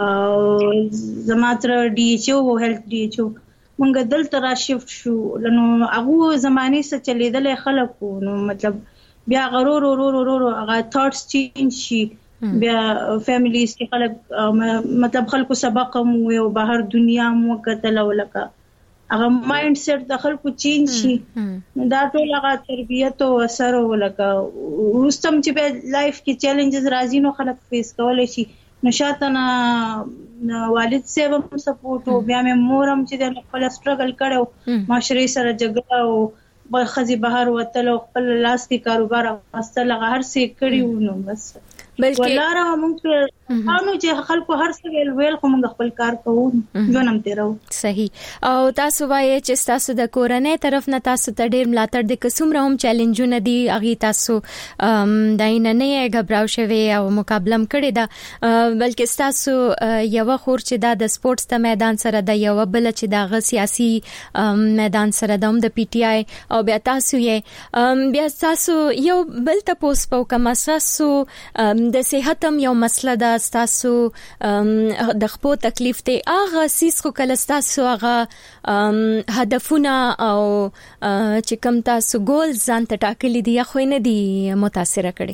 Speaker 5: زما تر ډي ایچ او هیلث ډي ایچ او مونږ دلته را شفت شو لنو هغه زمانه سره چلیدل خلکو نو مطلب بیا غرور هغه ثاټس چینج شي بیا فیملیز کې خلک مطلب خلکو سبق مو او بهر دنیا مو کتل ولکه هغه مایند سیټ د خلکو چینج شي دا ټول هغه تربیت او اثر ولکه ورستم چې په لایف کې چیلنجز راځي نو خلک فیس کولای شي نشاتنا والد صاحب هم سپورټ او بیا مې مورم چې د خپل سټرګل کړو معاشري سره جګړه او بخزي بهر وتل او خپل لاس کې کاروبار واستل هر څه کړیو نو بس
Speaker 13: بلکې
Speaker 5: ولاره موږ قانون چې خلکو هر څه ویل خو موږ خپل کار کوو ژوندم تیرو.
Speaker 13: صحیح او تاسو وایي چې تاسو د کورنۍ طرف نه تاسو ته ډیر ملاتړ د قسم راهم چیلنجونه دي اغه تاسو داینه نه غبراو شوي او مقابله کړی دا بلکې تاسو یو خور چې د سپورتس ته میدان سره د یو بل چې د سیاسي میدان سره د پی ټی آی او بیا تاسو یې بیا تاسو یو بل ته پوس پاو کوم تاسو د صحت هم یو مسله ده تاسو د خپل تکلیف ته اغه سیس خو کله تاسو اغه هدفونه او چې کوم تاسو ګول ځان ته ټاکلي دي خو نه دي متاثر کړي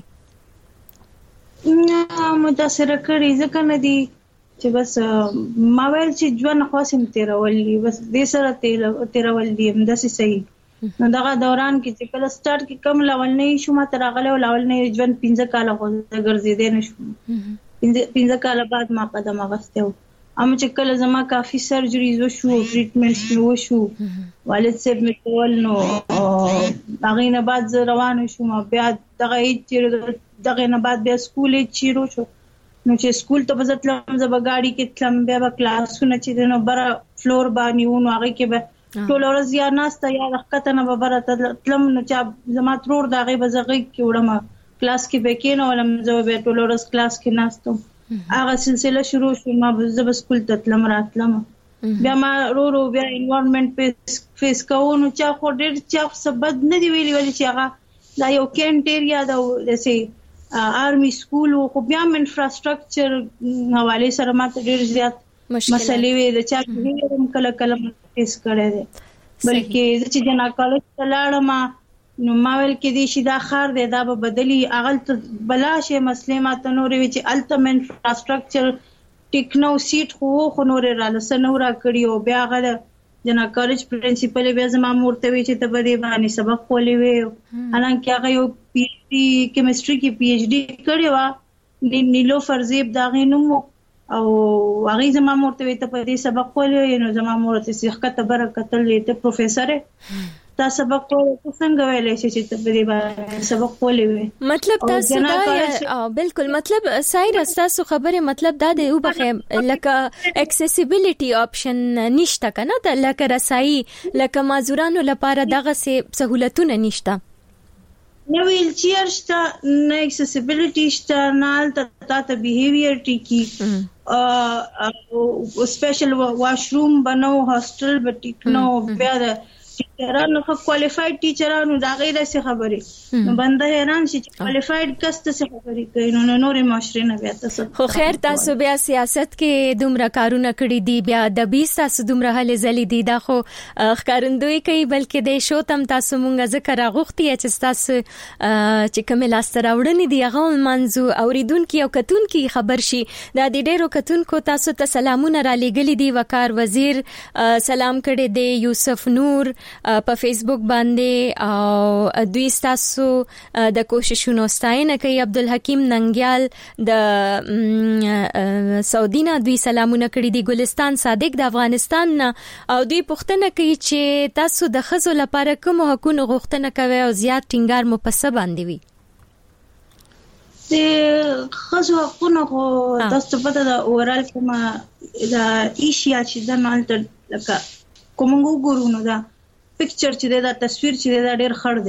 Speaker 5: ځکه نه دي چې بس ما ویل چې ژوند خاصم تیرول بس دې سره تیرول دي همداسې صحیح نو دغه دوران کې چې کله سٹارټ کې کم لاول نه شو ما تر غلې او لاول نه ژوند 15 کال غرزیدې نشو 15 کال بعد ما قدم اغسته ام چې کله زما کافي سرجریز وشو ټریټمنټس وشو والد صاحب مې کول نو هغه نه بعد روان شوم بیا دغه نه بعد بیا سکول چیرو شو نو چې سکول ته بزتلم زب غاډي کې تلم بیا کلاسونه چې نو بر فلور باندې ونو هغه کې به ټول ورځ یا ناسته یا وخت نه به بره تلم نو چې زما ترور دغه بزغه کې وړم کلاس کې به کېنه ولم زه به ټول ورځ کلاس کې ناستم هغه سلسله شروع شو ما زب سکول ته تلم راتلم بیا ما رو بیا انوایرنمنت فیس کوو چا خو ډېر چا سبد نه دی ویلي چې هغه دا یو کینټ ایریا دا دسه آرمی سکول خو بیا انفراستراکچر حواله سره ما ډېر زیات مسلې وي د چا کله کله فیس کړی دی بلکې چې جنا کالج ته لاړم نو ما ویل کې دې شي دا خار دی دا به بدلی اغل بلا شي مسلې ما ته نورې چې التم انفراستراکچر ټیکنو سیټ خو نورې را لسنه را کړی او بیا غل جنا کالج پرنسپل بیا زما مورته وی چې ته به دې باندې سبق کولې وي حالانکه هغه یو پی ایچ ډی کیمستري کې پی ایچ ډی کړی و نیلو فرزیب دا غینوم او هغه زما مورته وی ته په دې سبق کولې نو زما مورته سیخه ته برکتل ته پروفیسور تا سبق کو څنګه ویلې چې ته په دې باندې سبق کولې وي
Speaker 13: مطلب تاسو دا بالکل مطلب سایر تاسو خبره مطلب دا دی او بخې لکه accessibility اپشن نشته کنه د لکه رسایي لکه معذورانو لپاره دغه سہولتونه نشته
Speaker 5: نو ویل چیر شته نه accessibility شته نه تا بیهیویر ټیکی او سپیشل واشروم بنو هاستل بټیکنو بیا د ټیچرانو کوالیفاید ټیچرانو دا غیره څه خبرې نو بنده حیران شي چې کوالیفاید کس ته څه خبرې کوي نو نورې معاشرې نه بیا تاسو
Speaker 13: خو خیر تاسو بیا سیاست کې دومره کارونه کړی دي بیا د 20 تاسو دومره هلې ځلې دي دا خو ښکارندوی کوي بلکې د شو تم تاسو مونږه ذکر غوښتي چې تاسو چې کوم لاس راوړنې دي هغه منځو اوریدونکو او کتونکو خبر شي دا د ډیرو کتونکو تاسو ته سلامونه را لېږلي دي وقار وزیر سلام کړي دی یوسف نور په فیسبوک باندې او دوی تاسو د کوششونو ستاینه کوي عبدالحکیم ننګیال د سعودي نه دوی سلامونه کړي دي ګلستان صادق د افغانستان نه او دوی پوښتنه کوي چې تاسو د ښځو لپاره کوم حقوقو غوښتنه کوي او زیات ټینګار مو په څه باندې وي
Speaker 5: د ښځو حقوقو تاسو په د اورال کومه د ایشیا چې د نالتر لکه کومو ګورونو دا پکچر چې دا تصویر چې دا ډېر خړ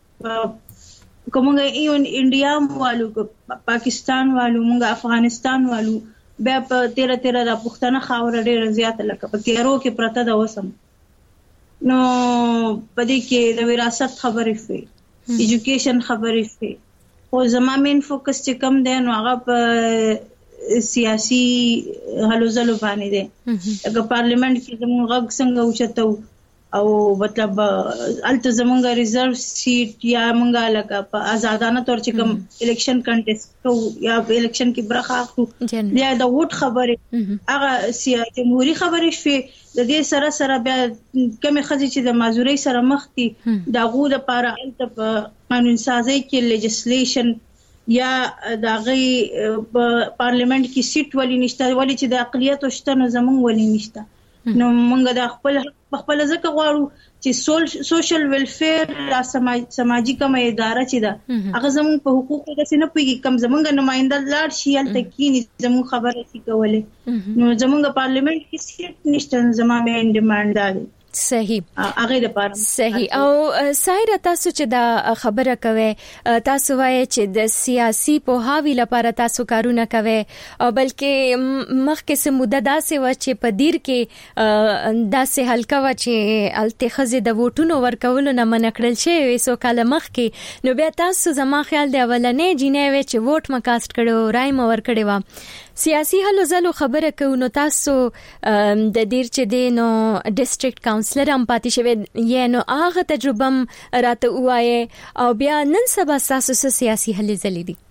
Speaker 5: دی کومه ایون انډیا والو پاکستان والو موږ افغانستان والو بیا په 13 د پښتنه خاور ډېر زیات لکه په کیرو کې پرته د وسم نو پدې کې د وراثت خبرې وي ایجوکیشن خبرې وي او زما مین فوکس چې کم دی نو هغه په سیاسي هلو ځلو باندې دی لکه پارلیمنت کې زموږ غږ څنګه اوچتو او مطلب الته زمونږه ریزرو سیټ یا مونږه لکه په آزادانه تور چې کوم الیکشن کنټیسټ کو یا الیکشن کې برخه اخلو بیا د ووټ خبرې هغه سیاسي جمهوریت خبرې شوي د دې سره بیا کومه خزي چې د معذوري سره مخ دي د غو د لپاره الته په قانون سازي کې لیجسلیشن یا د غي پارلیمنت کې سیټ ولې نشته ولې چې د اقلیت شته نو زمونږ ولې نشته نو موږ د خپل ځکه غواړو چې سوشل ویلفیر سماجی کومه اداره چې ده هغه زموږ په حقوقو د سینه پیږي کم زموږ نمائنده لاړ شي الته کې زموږ خبره شي کولای نو زموږ پارلیمنت کې سیټ نشته زموږ مین ډیمانډ ده
Speaker 13: صحیح
Speaker 5: هغه لپاره
Speaker 13: صحیح او سایر تاسو چې دا خبره کوي تاسو وایي چې د سیاسي پوهاوی لپاره تاسو کارونه کوي او بلکې مخکې سم مدته داسې و چې په دیر کې داسې حلقه و چې التخذ د ووټونو ورکولو نه منع کړل شوی سو کال مخکې نو بیا تاسو زما خیال دی اولنې جنې وی چې ووټ مکاست کړو رای مو ور کړی و سیاسي هلو ځلو خبره کوي نو تاسو د دیر چې دی نو ډیسټریکټ کاونسلر هم پاتې شوی یا نو هغه تجربه راته وایي او بیا نن سبا تاسو سیاسي هلې ځلې دي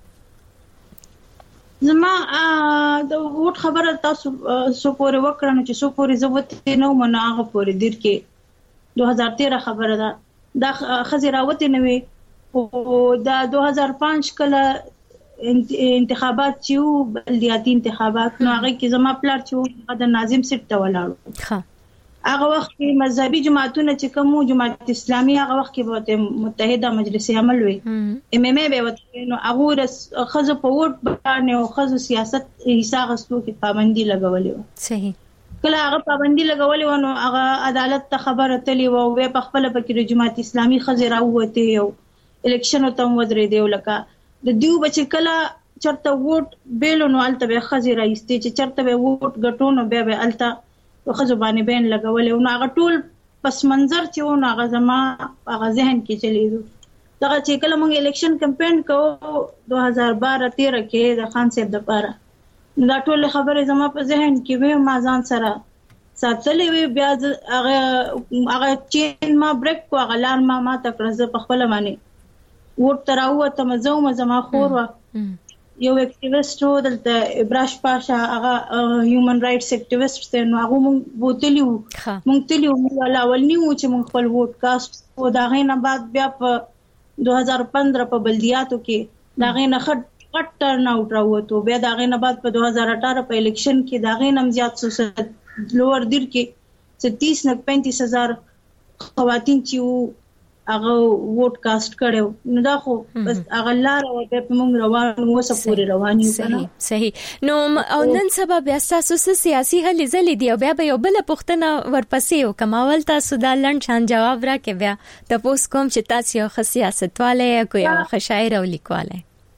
Speaker 5: زما د ووټ خبره تاسو سو پورې وکړه نو چې سو پورې زوت نو منه هغه پورې دیر کې 2013 خبره ده دا خزراوت نه وي او دا 2005 کله انتخابات چې بلدیاتي انتخابات نو هغه کې زما پلار چې د ناظم سیټ ته ولاړو هغه وخت کې مذهبي جماعتونه چې کوم جماعت اسلامي هغه وخت کې به متحده مجلس عمل وي ام ام به وته نو هغه خزو په ووټ باندې او خزو سیاست حصہ غستو کې پابندي لګولې و
Speaker 13: صحیح
Speaker 5: کله هغه پابندي لګولې و نو هغه عدالت ته خبره تلی و او په خپل پکې جماعت اسلامي خزر راوته یو الیکشن ته ودرې دی لکه د دیو بچ کله چرته ووټ بیلو نو الته به خزي راځي چې چرته به ووټ غټونو به الته خزو باندې بین لګولې نو هغه ټول پس منظر چې و نو هغه زما هغه ذهن کې چلیدو دغه چې کله موږ الیکشن کمپاین کوو 2012-13 کې د خان صاحب د پاره دا ټول خبرې زما په ذهن کې وې ما ځان سره ساتلې وې بیا هغه چین ما بریک کو هغه لار ما تکړه زه په خپل باندې ووټ تراوه ته مزه زما خور و یو اکټیویسټ و دلته ابراش پاشا هغه هیومن رائټس اکټیویسټ ته نو هغه مونږ تلیو ولا ولنی و چې مونږ خپل ووټ کاست او دا غینه بعد بیا په 2015 په بلدیاتو کې دا غینه غټ ټرن اوټ راوته بیا دا غینه بعد په 2018 په الیکشن کې دا غینه زیات سوسد لوور دیر کې 30-35,000 خواتین چې هغه ووټ کاست کړو نو دا خو بس هغه لار او په موږ روان وسه پوری رواني
Speaker 13: صحیح نو او نن سبا بیا تاسو سیاسي هلې زلې دی او بیا به یو بل پښتنه ورپسې او کماول تاسو دا لند شان جواب راکې بیا تاسو کوم چې تاسو یو سیاستواله کوی یو شاعر او لیکواله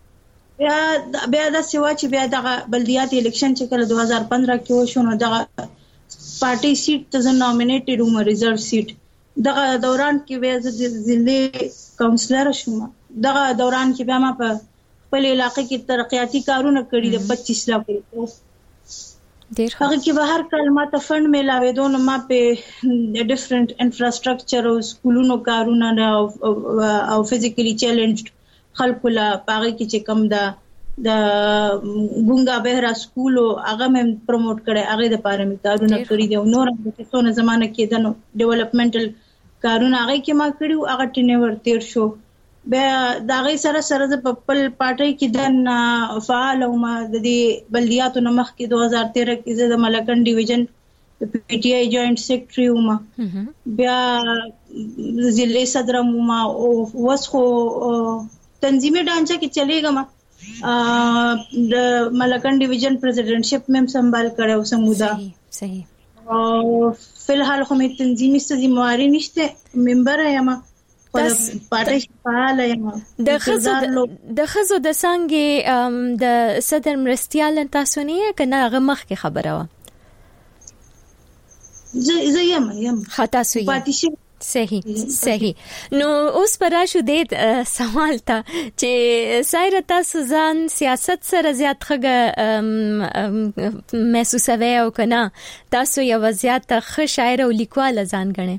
Speaker 5: بیا دا سیوا چې بیا د بلدیات الیکشن چې کله 2015 کې وشو نو د پارټي سیټ ته نومینیټډ وم ریزرو سیټ دغه دوران کې بیا د ضلع کونسلر شوم دغه دوران کې بیا ما په خپل علاقې کې ترقیاتی کارونه کړی د 25 لک روپیو
Speaker 13: ډیر
Speaker 5: هغه کې به هر کال ما ته فند ملاوېدو نو ما په ډیفرنٹ انفراستراکچر او سکولونو کارونه او فزیکلی چیلنجډ خلکو لا پاره کې چې کم د ګونګا بهرا سکول او هغه مم پروموټ کړي هغه د پاره می کارونه کړی دی نور د څونه زمانه کې د ډیولپمنټل کارونه هغه کې ما کړیو هغه ټینور تیر شو بیا دا غي سره د خپل پارټي کې د فعال او ما د دې بلدیاتو نمخ کې 2013 کې د ملکن ډیویژن پی ټی آی جوائنٹ سیکریټری وم بیا ضلع صدر وم او وسخو تنظیمي ډانچه کې چلےګم د ملکن ډیویژن پریزیډنټشپ مم سنبال کړو سمودا
Speaker 13: صحیح
Speaker 5: او فلحال خو می تنظیمي ذمہواری نشته ممبر یم پارټي فعال یم
Speaker 13: د خزو د څنګه د صدر مرستيال تاسو نه کنه هغه مخ کې خبره و
Speaker 5: زه یم
Speaker 13: خطا سوی
Speaker 5: پاتې
Speaker 13: صحیح نو اوس پراشو د سوال ته چې سایر تاسو ځان سیاست سره زیات خګه محسوسوي او کنه تاسو یو زیات ښه شاعر او لیکوال ځان غنئ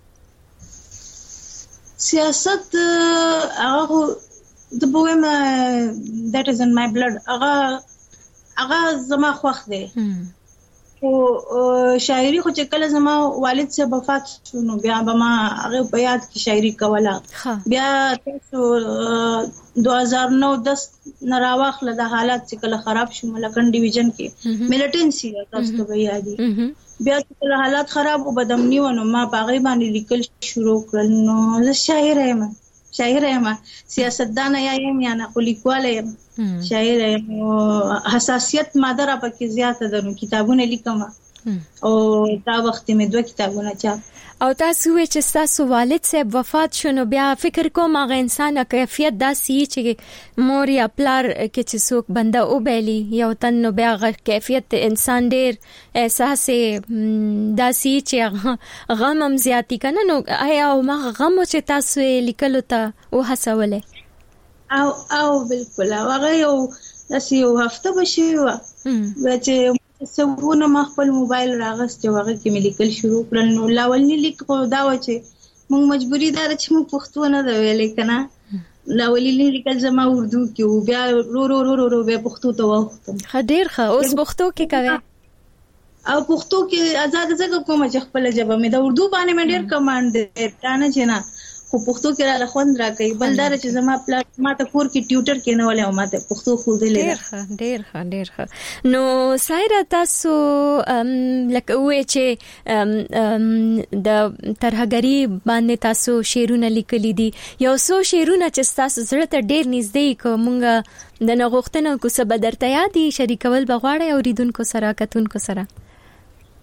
Speaker 5: سیاست هغه د بویم that is in my blood هغه زما خوښ دی او شاعري خو چې کله زما والد سے وفات شونه بیا به ما هغه په یاد کې شاعري کوله بیا تاسو 2009-10 نراواخله د حالات چې کله خراب شو ملکن ډیویژن کې ملیټنسي تاسو ته یادي بیا چې کله حالات خراب او بدامني ونه ما باغی باندې لیکل شروع کړل نو زه شاعر یم سیاستدان یم یا نه لیکواله یم شاعر یم حساسیت ماده را پکې زیاته ده نو کتابونه لیکم او دا وخت مې 2 کتابونه چاپ
Speaker 13: او تاسو چې تاسو والد صاحب وفات شونه بیا فکر کوم هغه انسان کیفیت داسې چې مور یا پلار کې چې څوک بنده او بیلی یو تن نو بیا کیفیت انسان ډیر احساس داسې چې غم هم زیاتی کنه نو آیا ما غم چې تاسو لیکلو ته او حسوله
Speaker 5: او بالکل هغه یو داسې یو هفته بشي و چې سوونه ما خپل موبایل راغست هغه کې مې لیکل شروع کړل نو لاولنی لیک خو دا و چې موږ مجبوری دا چې موږ پښتو نه دا ویلې کنه لاولنی لیکل زما اردو کې بیا رو به پښتو ته وختم
Speaker 13: خډیر ښه اوس پښتو کې کوي
Speaker 5: او پښتو کې آزاد زګ کوم چې خپل ژبه مې د اردو باندې مې ډیر کمانډ ټانه چې نه خو پښتو کې را لخوند راکې بلدار چې زما پلان ما ته کور کې ټیوټر کې نه ولې او ما ته پښتو خو دې
Speaker 13: ډیر ښه نو سایره تاسو لکه وې چې د ترهګری باندې تاسو شعرونه لیکلي دي یو څو شعرونه چې تاسو زړه ته ډیر نږدې کومه د نغښتنه کو څه بدرته یادي شریکول بغواړي او ریدونکو سره کتونکو سره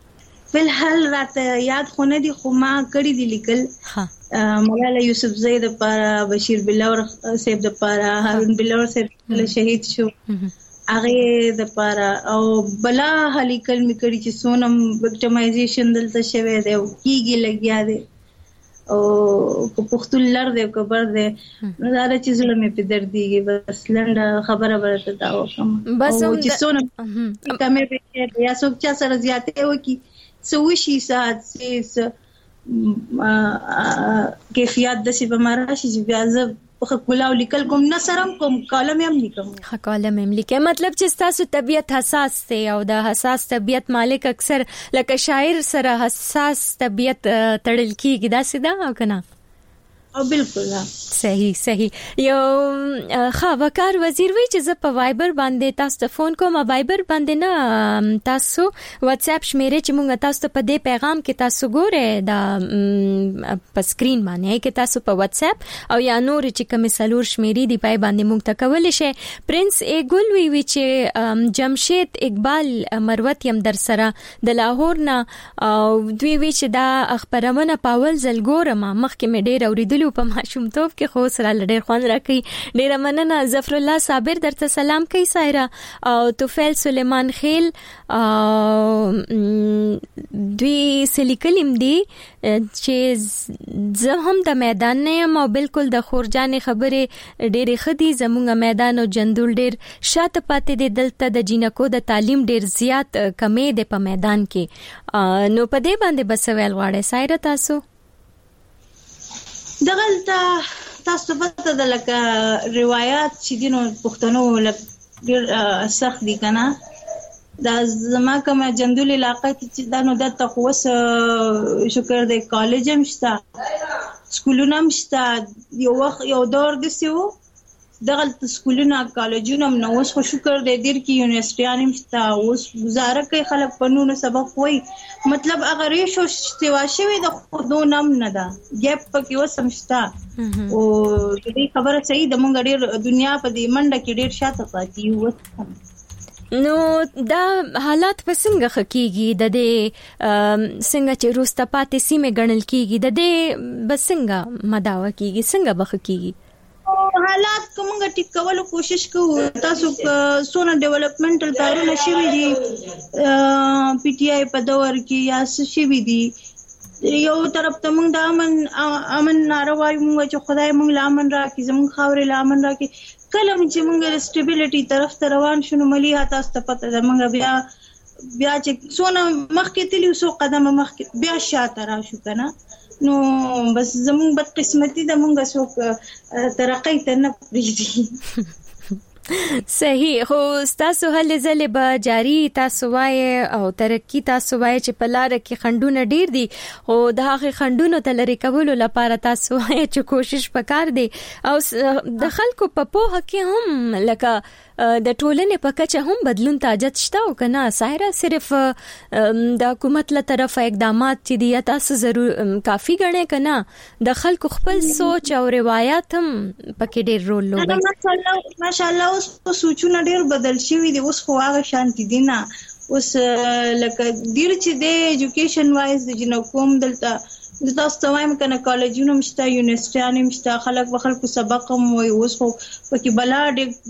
Speaker 5: فلحال راته یاد خو نه دي خو ما کړی دي لیکل مولانا یوسف زید لپاره بشیر بلور صاحب لپاره هارون بلور صاحب شهید شو هغه لپاره او بلا هلیکل می کړی چې سونم وکټمایزیشن دلته شوی دی او کیږي لګیا دی او کو پختول لر دی کو بر دی نو دا چې زړه مې په درد دیږي بس لنډه خبره ورته دا وکم
Speaker 13: بس
Speaker 5: چې سونم کمه به یا څوک چا سره زیاته وکي سوشي سات سیس کیفیت د سی بمارا شي بیا ز په کلاو لیکل کوم نه سرم کوم کالم هم لیکم
Speaker 13: کالم هم لیکه مطلب چې تاسو طبيعت حساس دی او د حساس طبيعت مالک اکثر لکه شاعر سره حساس طبيعت تړل کیږي دا سیده او کنه
Speaker 5: او بالکل
Speaker 13: صحیح یو وقار وزیر وی چې زه په وایبر باندې تاسو ته فون کوم وایبر باندې نه تاسو واتس اپ شمیره چې مونږ تاسو ته په دې پیغام کې تاسو ګوره دا په سکرین باندې کې تاسو په واتس اپ او یا نور چې کوم سلور شمیرې دی پای باندې مونږ ته کول شي پرنس ایګل وی چې جمشید اقبال مروت يم در سره د لاهور نه او دوی وی چې دا خبرونه پاول زلګورم مخکې مې ډېر اوریدلو په ماشومتوب کې خو سره ډېر خوان راکې ډېر مننه ظفر الله صابر درته سلام کوي سایرا او توفیل سلیمان خیل دوی سلیکلم دی چې زه هم د میدان نه یم او بالکل د خورجان خبره ډېر خدي زموږ میدان او جندول ډېر شاته پاتې دي دلته د جینکو د تعلیم ډېر زیات کمې ده په میدان کې نو په دې باندې بس ویل غواړي سایرا تاسو
Speaker 5: دغلته تاسو پته د لکه روایت چې دینو پښتنو ډېر سخت دي کنه دا زما کومه جندول علاقه کې دا نو د تخوس شکر د کالج هم شته سکولونه هم شته یو دور د سیو دغلته سکولونه کالجونه هم نو اوس خو شکر د دیر کې یونیورسيټیان هم شته اوس گزاره کوي خلک په نونو سبق وای مطلب هغه ریشو استوا شوی د خودو نام نه ده ګپ پکې وسم شته او دې خبره صحیح د مونږ ډېر دنیا په دې منډه کې ډېر شاته پاتې یو
Speaker 13: نو دا حالات په څنګه خکېږي د دې څنګه چې روسته پاتې سیمه ګڼل کېږي د دې بسنګ مداوا کېږي څنګه بخکېږي
Speaker 5: حالات کومه ټیک کولو کوشش کوو تاسو سونه ډیولپمنټل کارونه شوي دي پی ټی آی په دور کې یا څه شوي دي یو طرف ته موږ د امن ناروای موږ چې خدای موږ لامن راکړي زموږ خاورې لامن راکړي کله چې موږ سټیبیلیټي طرف ته روان شونو ملي تاسو ته پته ده موږ بیا چې سونه مخکې تلو سو قدم مخکې بیا شاته راشو کنه نو بس زمون بد قسمتي د مونږه څوک ترقی ته نه پریږدي
Speaker 13: صحیح خو تاسو هلې ځلې به جاری تاسو وای او ترقی تاسو وای چې په لار کې خندونه ډیر دي او د هغه خندونو ته لری کولو لپاره تاسو وای چې کوشش وکړ دي او د خلکو په پوهه کې هم لکه د ټولنې په کچه هم بدلون ته اجازه شته او کنه سایرا صرف د حکومت له طرفه اقدامات چې دي تاسو ضرور کافی غړې کنه د خلکو خپل سوچ او روایت هم پکې ډېر رول لوبي
Speaker 5: ماشاءالله اوس سوچونه ډېر بدل شوي دي اوس خو هغه شانتي دي نه اوس لکه ډېر چې د ایجوکیشن وایز د جنو کوم دلته د تاسو ته وایم کنه کالجونه مشته یونیورسيټیان مشته خلکو سبق هم وي اوس خو پکې بلا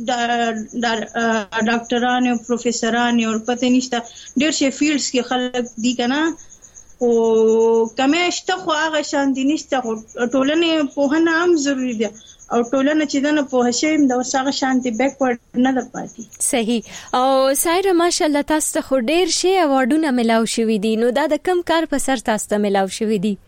Speaker 5: ډاکټران او پروفیسوران او پته نشته ډېر شي فیلډز کې خلک دي کنه او کمه شته خو هغه شان دي نشته ټولنه په نه هم ضروری ده او ټولنه چې دنه په هشیم د وسغه شانتي بیکورډ نه ده پاتې
Speaker 13: صحیح او سایره ماشالله تاسو ته ډېر شي اوارډونه ملاو شوي دي نو دا د کم کار په سر تاسو ته ملاو شوي دي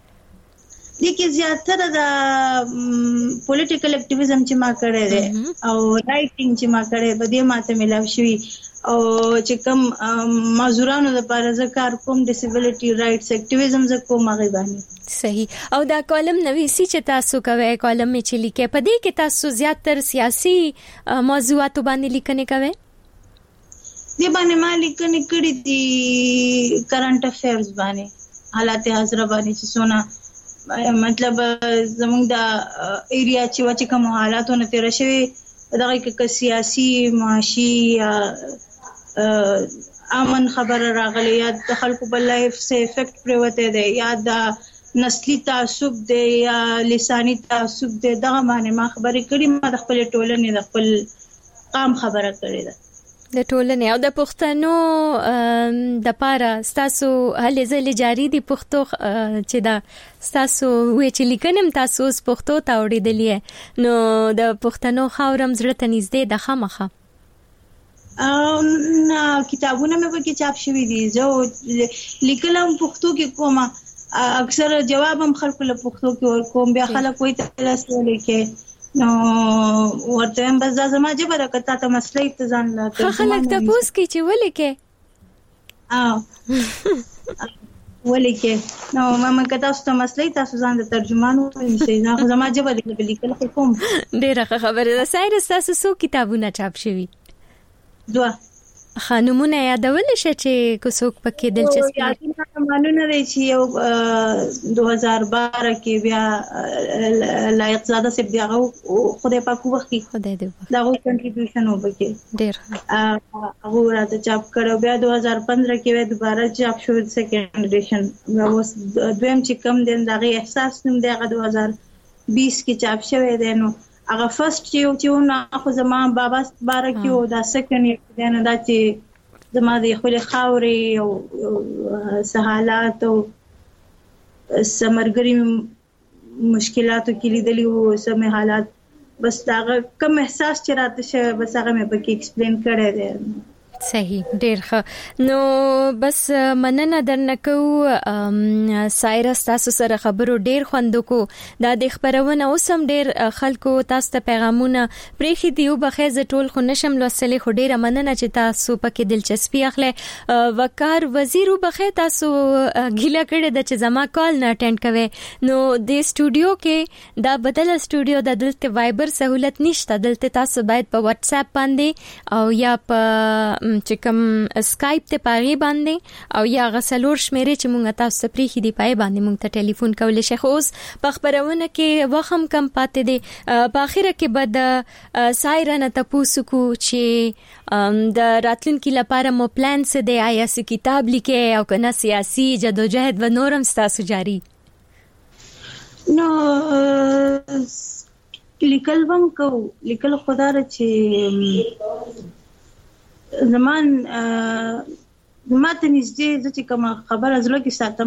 Speaker 5: لیکي زیاتره د پولیټیکل اکټیویزم چې ما کړی دی او رائټینګ چې ما کړی په دې ماته ملاو شوی او چې کوم مازورانو لپاره ذکر کوم disability رائټس اکټیویزم ز کوم غیبانی
Speaker 13: صحیح او دا کالم نویسی چې تاسو کوي کالم چې لیکه په دې کې تاسو زیاتره سیاسي موضوعات باندې لیکنه کوي
Speaker 5: دې باندې ما لیکنه کړې دي کرنٹ افیرز باندې حالات حاضر باندې چې سونه مطلب زموږ د ایریا چې کوم حالاتونه تیر شوي دغه کې سیاسي معاشي امن خبره راغلی یا د خلکو په لایف سه افیکټ پروته دی یا د نسلی تعصب دی یا لسانی تعصب دی دغه باندې ما خبرې کړې ما د خپل ټولنې د خپل قام خبره کړې ده
Speaker 13: د ټولنې او د پښتنو د پاره ستاسو هلې ځلې جاری دي پښتو چې دا ستاسو وې چې لیکنم تاسو پښتو ته وړېدلې نو د پښتنو خاورم زړه ته نږدې د خامخه
Speaker 5: کتابونه مې پکې چاپ شوي دي زه لیکلم پښتو کې کومه اکثر جواب هم خلکو له پښتو کې ورکوم بیا خلک وایي ته لاسو لیکې نو ورته هم بس دا زما جبه ده که تا ته مسئله ته ځان لا
Speaker 13: خلک تپوس کوي چې
Speaker 5: ولیکې نو ما که تاسو ته مسئله تاسو ځان د ترجمان ونیسئ زما جبه ده لیکل خو کوم
Speaker 13: ډېره ښه خبره ده سایره ستاسو څو کتابونه چاپ شوي
Speaker 5: 2
Speaker 13: خانمونه یادول شي چې کو څوک پکې دلچسپي
Speaker 5: یادونه مانونه دی چې یو 2012 کې بیا لایق زاده سپ دی خدای پاک وکړي
Speaker 13: خدای دې
Speaker 5: دا غو کنټریبیوشن وکړي
Speaker 13: ډېر
Speaker 5: هغه راته چاپ کړو بیا 2015 کې دوباره چاپ شو سیکنډ ایډیشن نو اوس دویم چې کم دین دغه احساس نوم دی هغه 2020 کې چاپ شوی دی نو هغه فرست چې نو خو زما بابا بارک یو دا سیکنډ دی نه دا چې زما د خپل خاورې او سہالات او سمرګری مشکلاتو کې لیدلی وو سمه حالات بس دا کم احساس چې راته شه بس هغه مې پکې ایکسپلین کړی دی
Speaker 13: صحیح ډېر ښه نو بس مننه درنه کوو سایرا تاسو سره خبرو ډېر خوند کو دا د خبرونه اوسم ډېر خلکو تاسو ته پیغامونه پریخي دی او بخیزه ټول خو نشم لوستلې خو ډېر مننه چې تاسو پکې دلچسپي اخلي وقار وزیر وبخې تاسو ګیله کړې د چې زما کال نه اټینډ کوي نو د سټوډیو کې دا بدل سټوډیو د دلته وایبر سہولت نشته دلته تاسو باید په واتس اپ باندې او یا په چې کوم اسکایپ ته پاغي باندې او یا غسلور شمیرې چې مونږ تاسو ته پریخي دی پای باندې مونږ ته ټلیفون کولای شي خو اوس په خبرونه کې وخم کم پاتې دی په اخره کې بد سایرنه تاسو کو چې د راتلونکي لپاره مو پلان څه دی آیا څه کتاب لیکي او کنه سیاسي جدوجہد و نورم تاسو جاری
Speaker 5: نو لیکل وم کو لیکل خدای چې زمان ماته نږدې چې کوم خبره زړه کې ساتم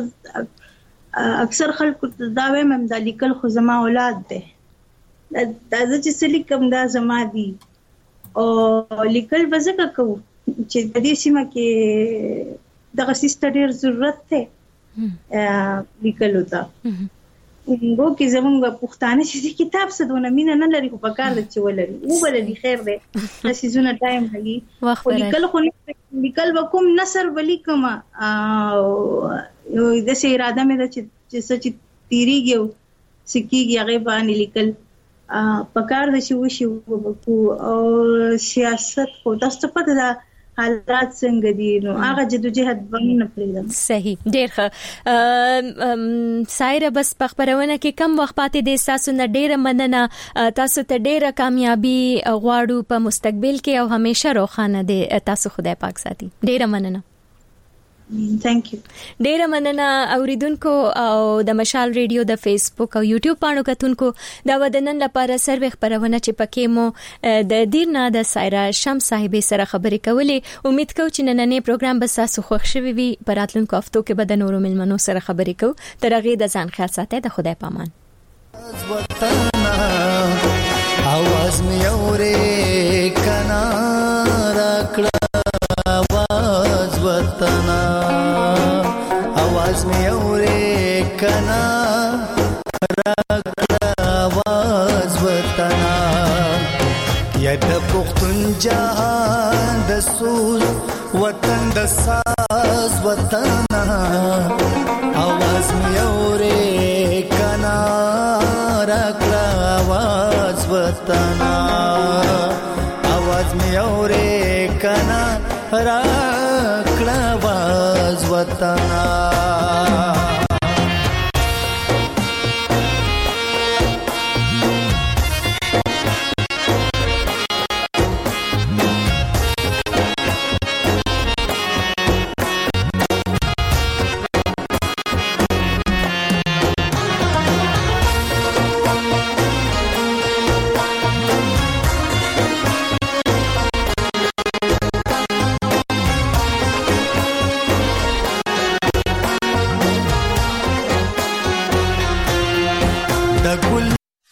Speaker 5: اکثر خلکو دا وایم د لیکل خو زما اولاد دی دا چې سلیکم دا زما دی او لیکل وزګه کو چې د دې سیمه کې د غسیسته ډېر ضرورت دی لیکل وتا وګو کې زمونږ پښتانه چې کتاب څه دونه مینه نه لري خو په کار د چې ولري وبلدي خیر دی چې زونه ټایم لګي خو لیکل خو لیکل وکم نصر ولیکم یو د سې اراده مې ده چې سچ تیریږي سکیږي هغه باندې لیکل په کار د چې وشي او سیاست خو تاسو په دغه حالات څنګه دي نو هغه جدوجہد باندې پریدم
Speaker 13: صحیح ډېر ښه سایره بس په خبرونه کې کم وخت پاتې دي تاسو نه ډېر مننه تاسو ته ډېر کامیابی غواړو په مستقبل کې او همیشه روښانه دي تاسو خدای پاک ساتي ډېر مننه
Speaker 5: ثانک یو
Speaker 13: ډیره مننه اوریدونکو او د مشال ریډیو د فیسبوک او یوټیوب پاڼو کتونکو دا ودنن لپاره سروي خبرونه چې پکې مو د دیرنا د سایرا شمس صاحبې سره خبرې کولې امید کوم چې نننې پروګرام به تاسو خوښ شوي وي په راتلونکو هفتو کې به د نورو ملمنو سره خبرې کوو تر هغه د ځان خیال ساتئ د خدای پامان
Speaker 4: आवाज में औरे कना रखड़ा आवाज वतना आवाज में औरे कना रखड़ा आवाज वतना यद पुख्तन जहान दसूल वतन दसाज वतना आवाज में औरे कना रखड़ा आवाज वतना आवाज में औरे कना रखड़ा आवाज वतना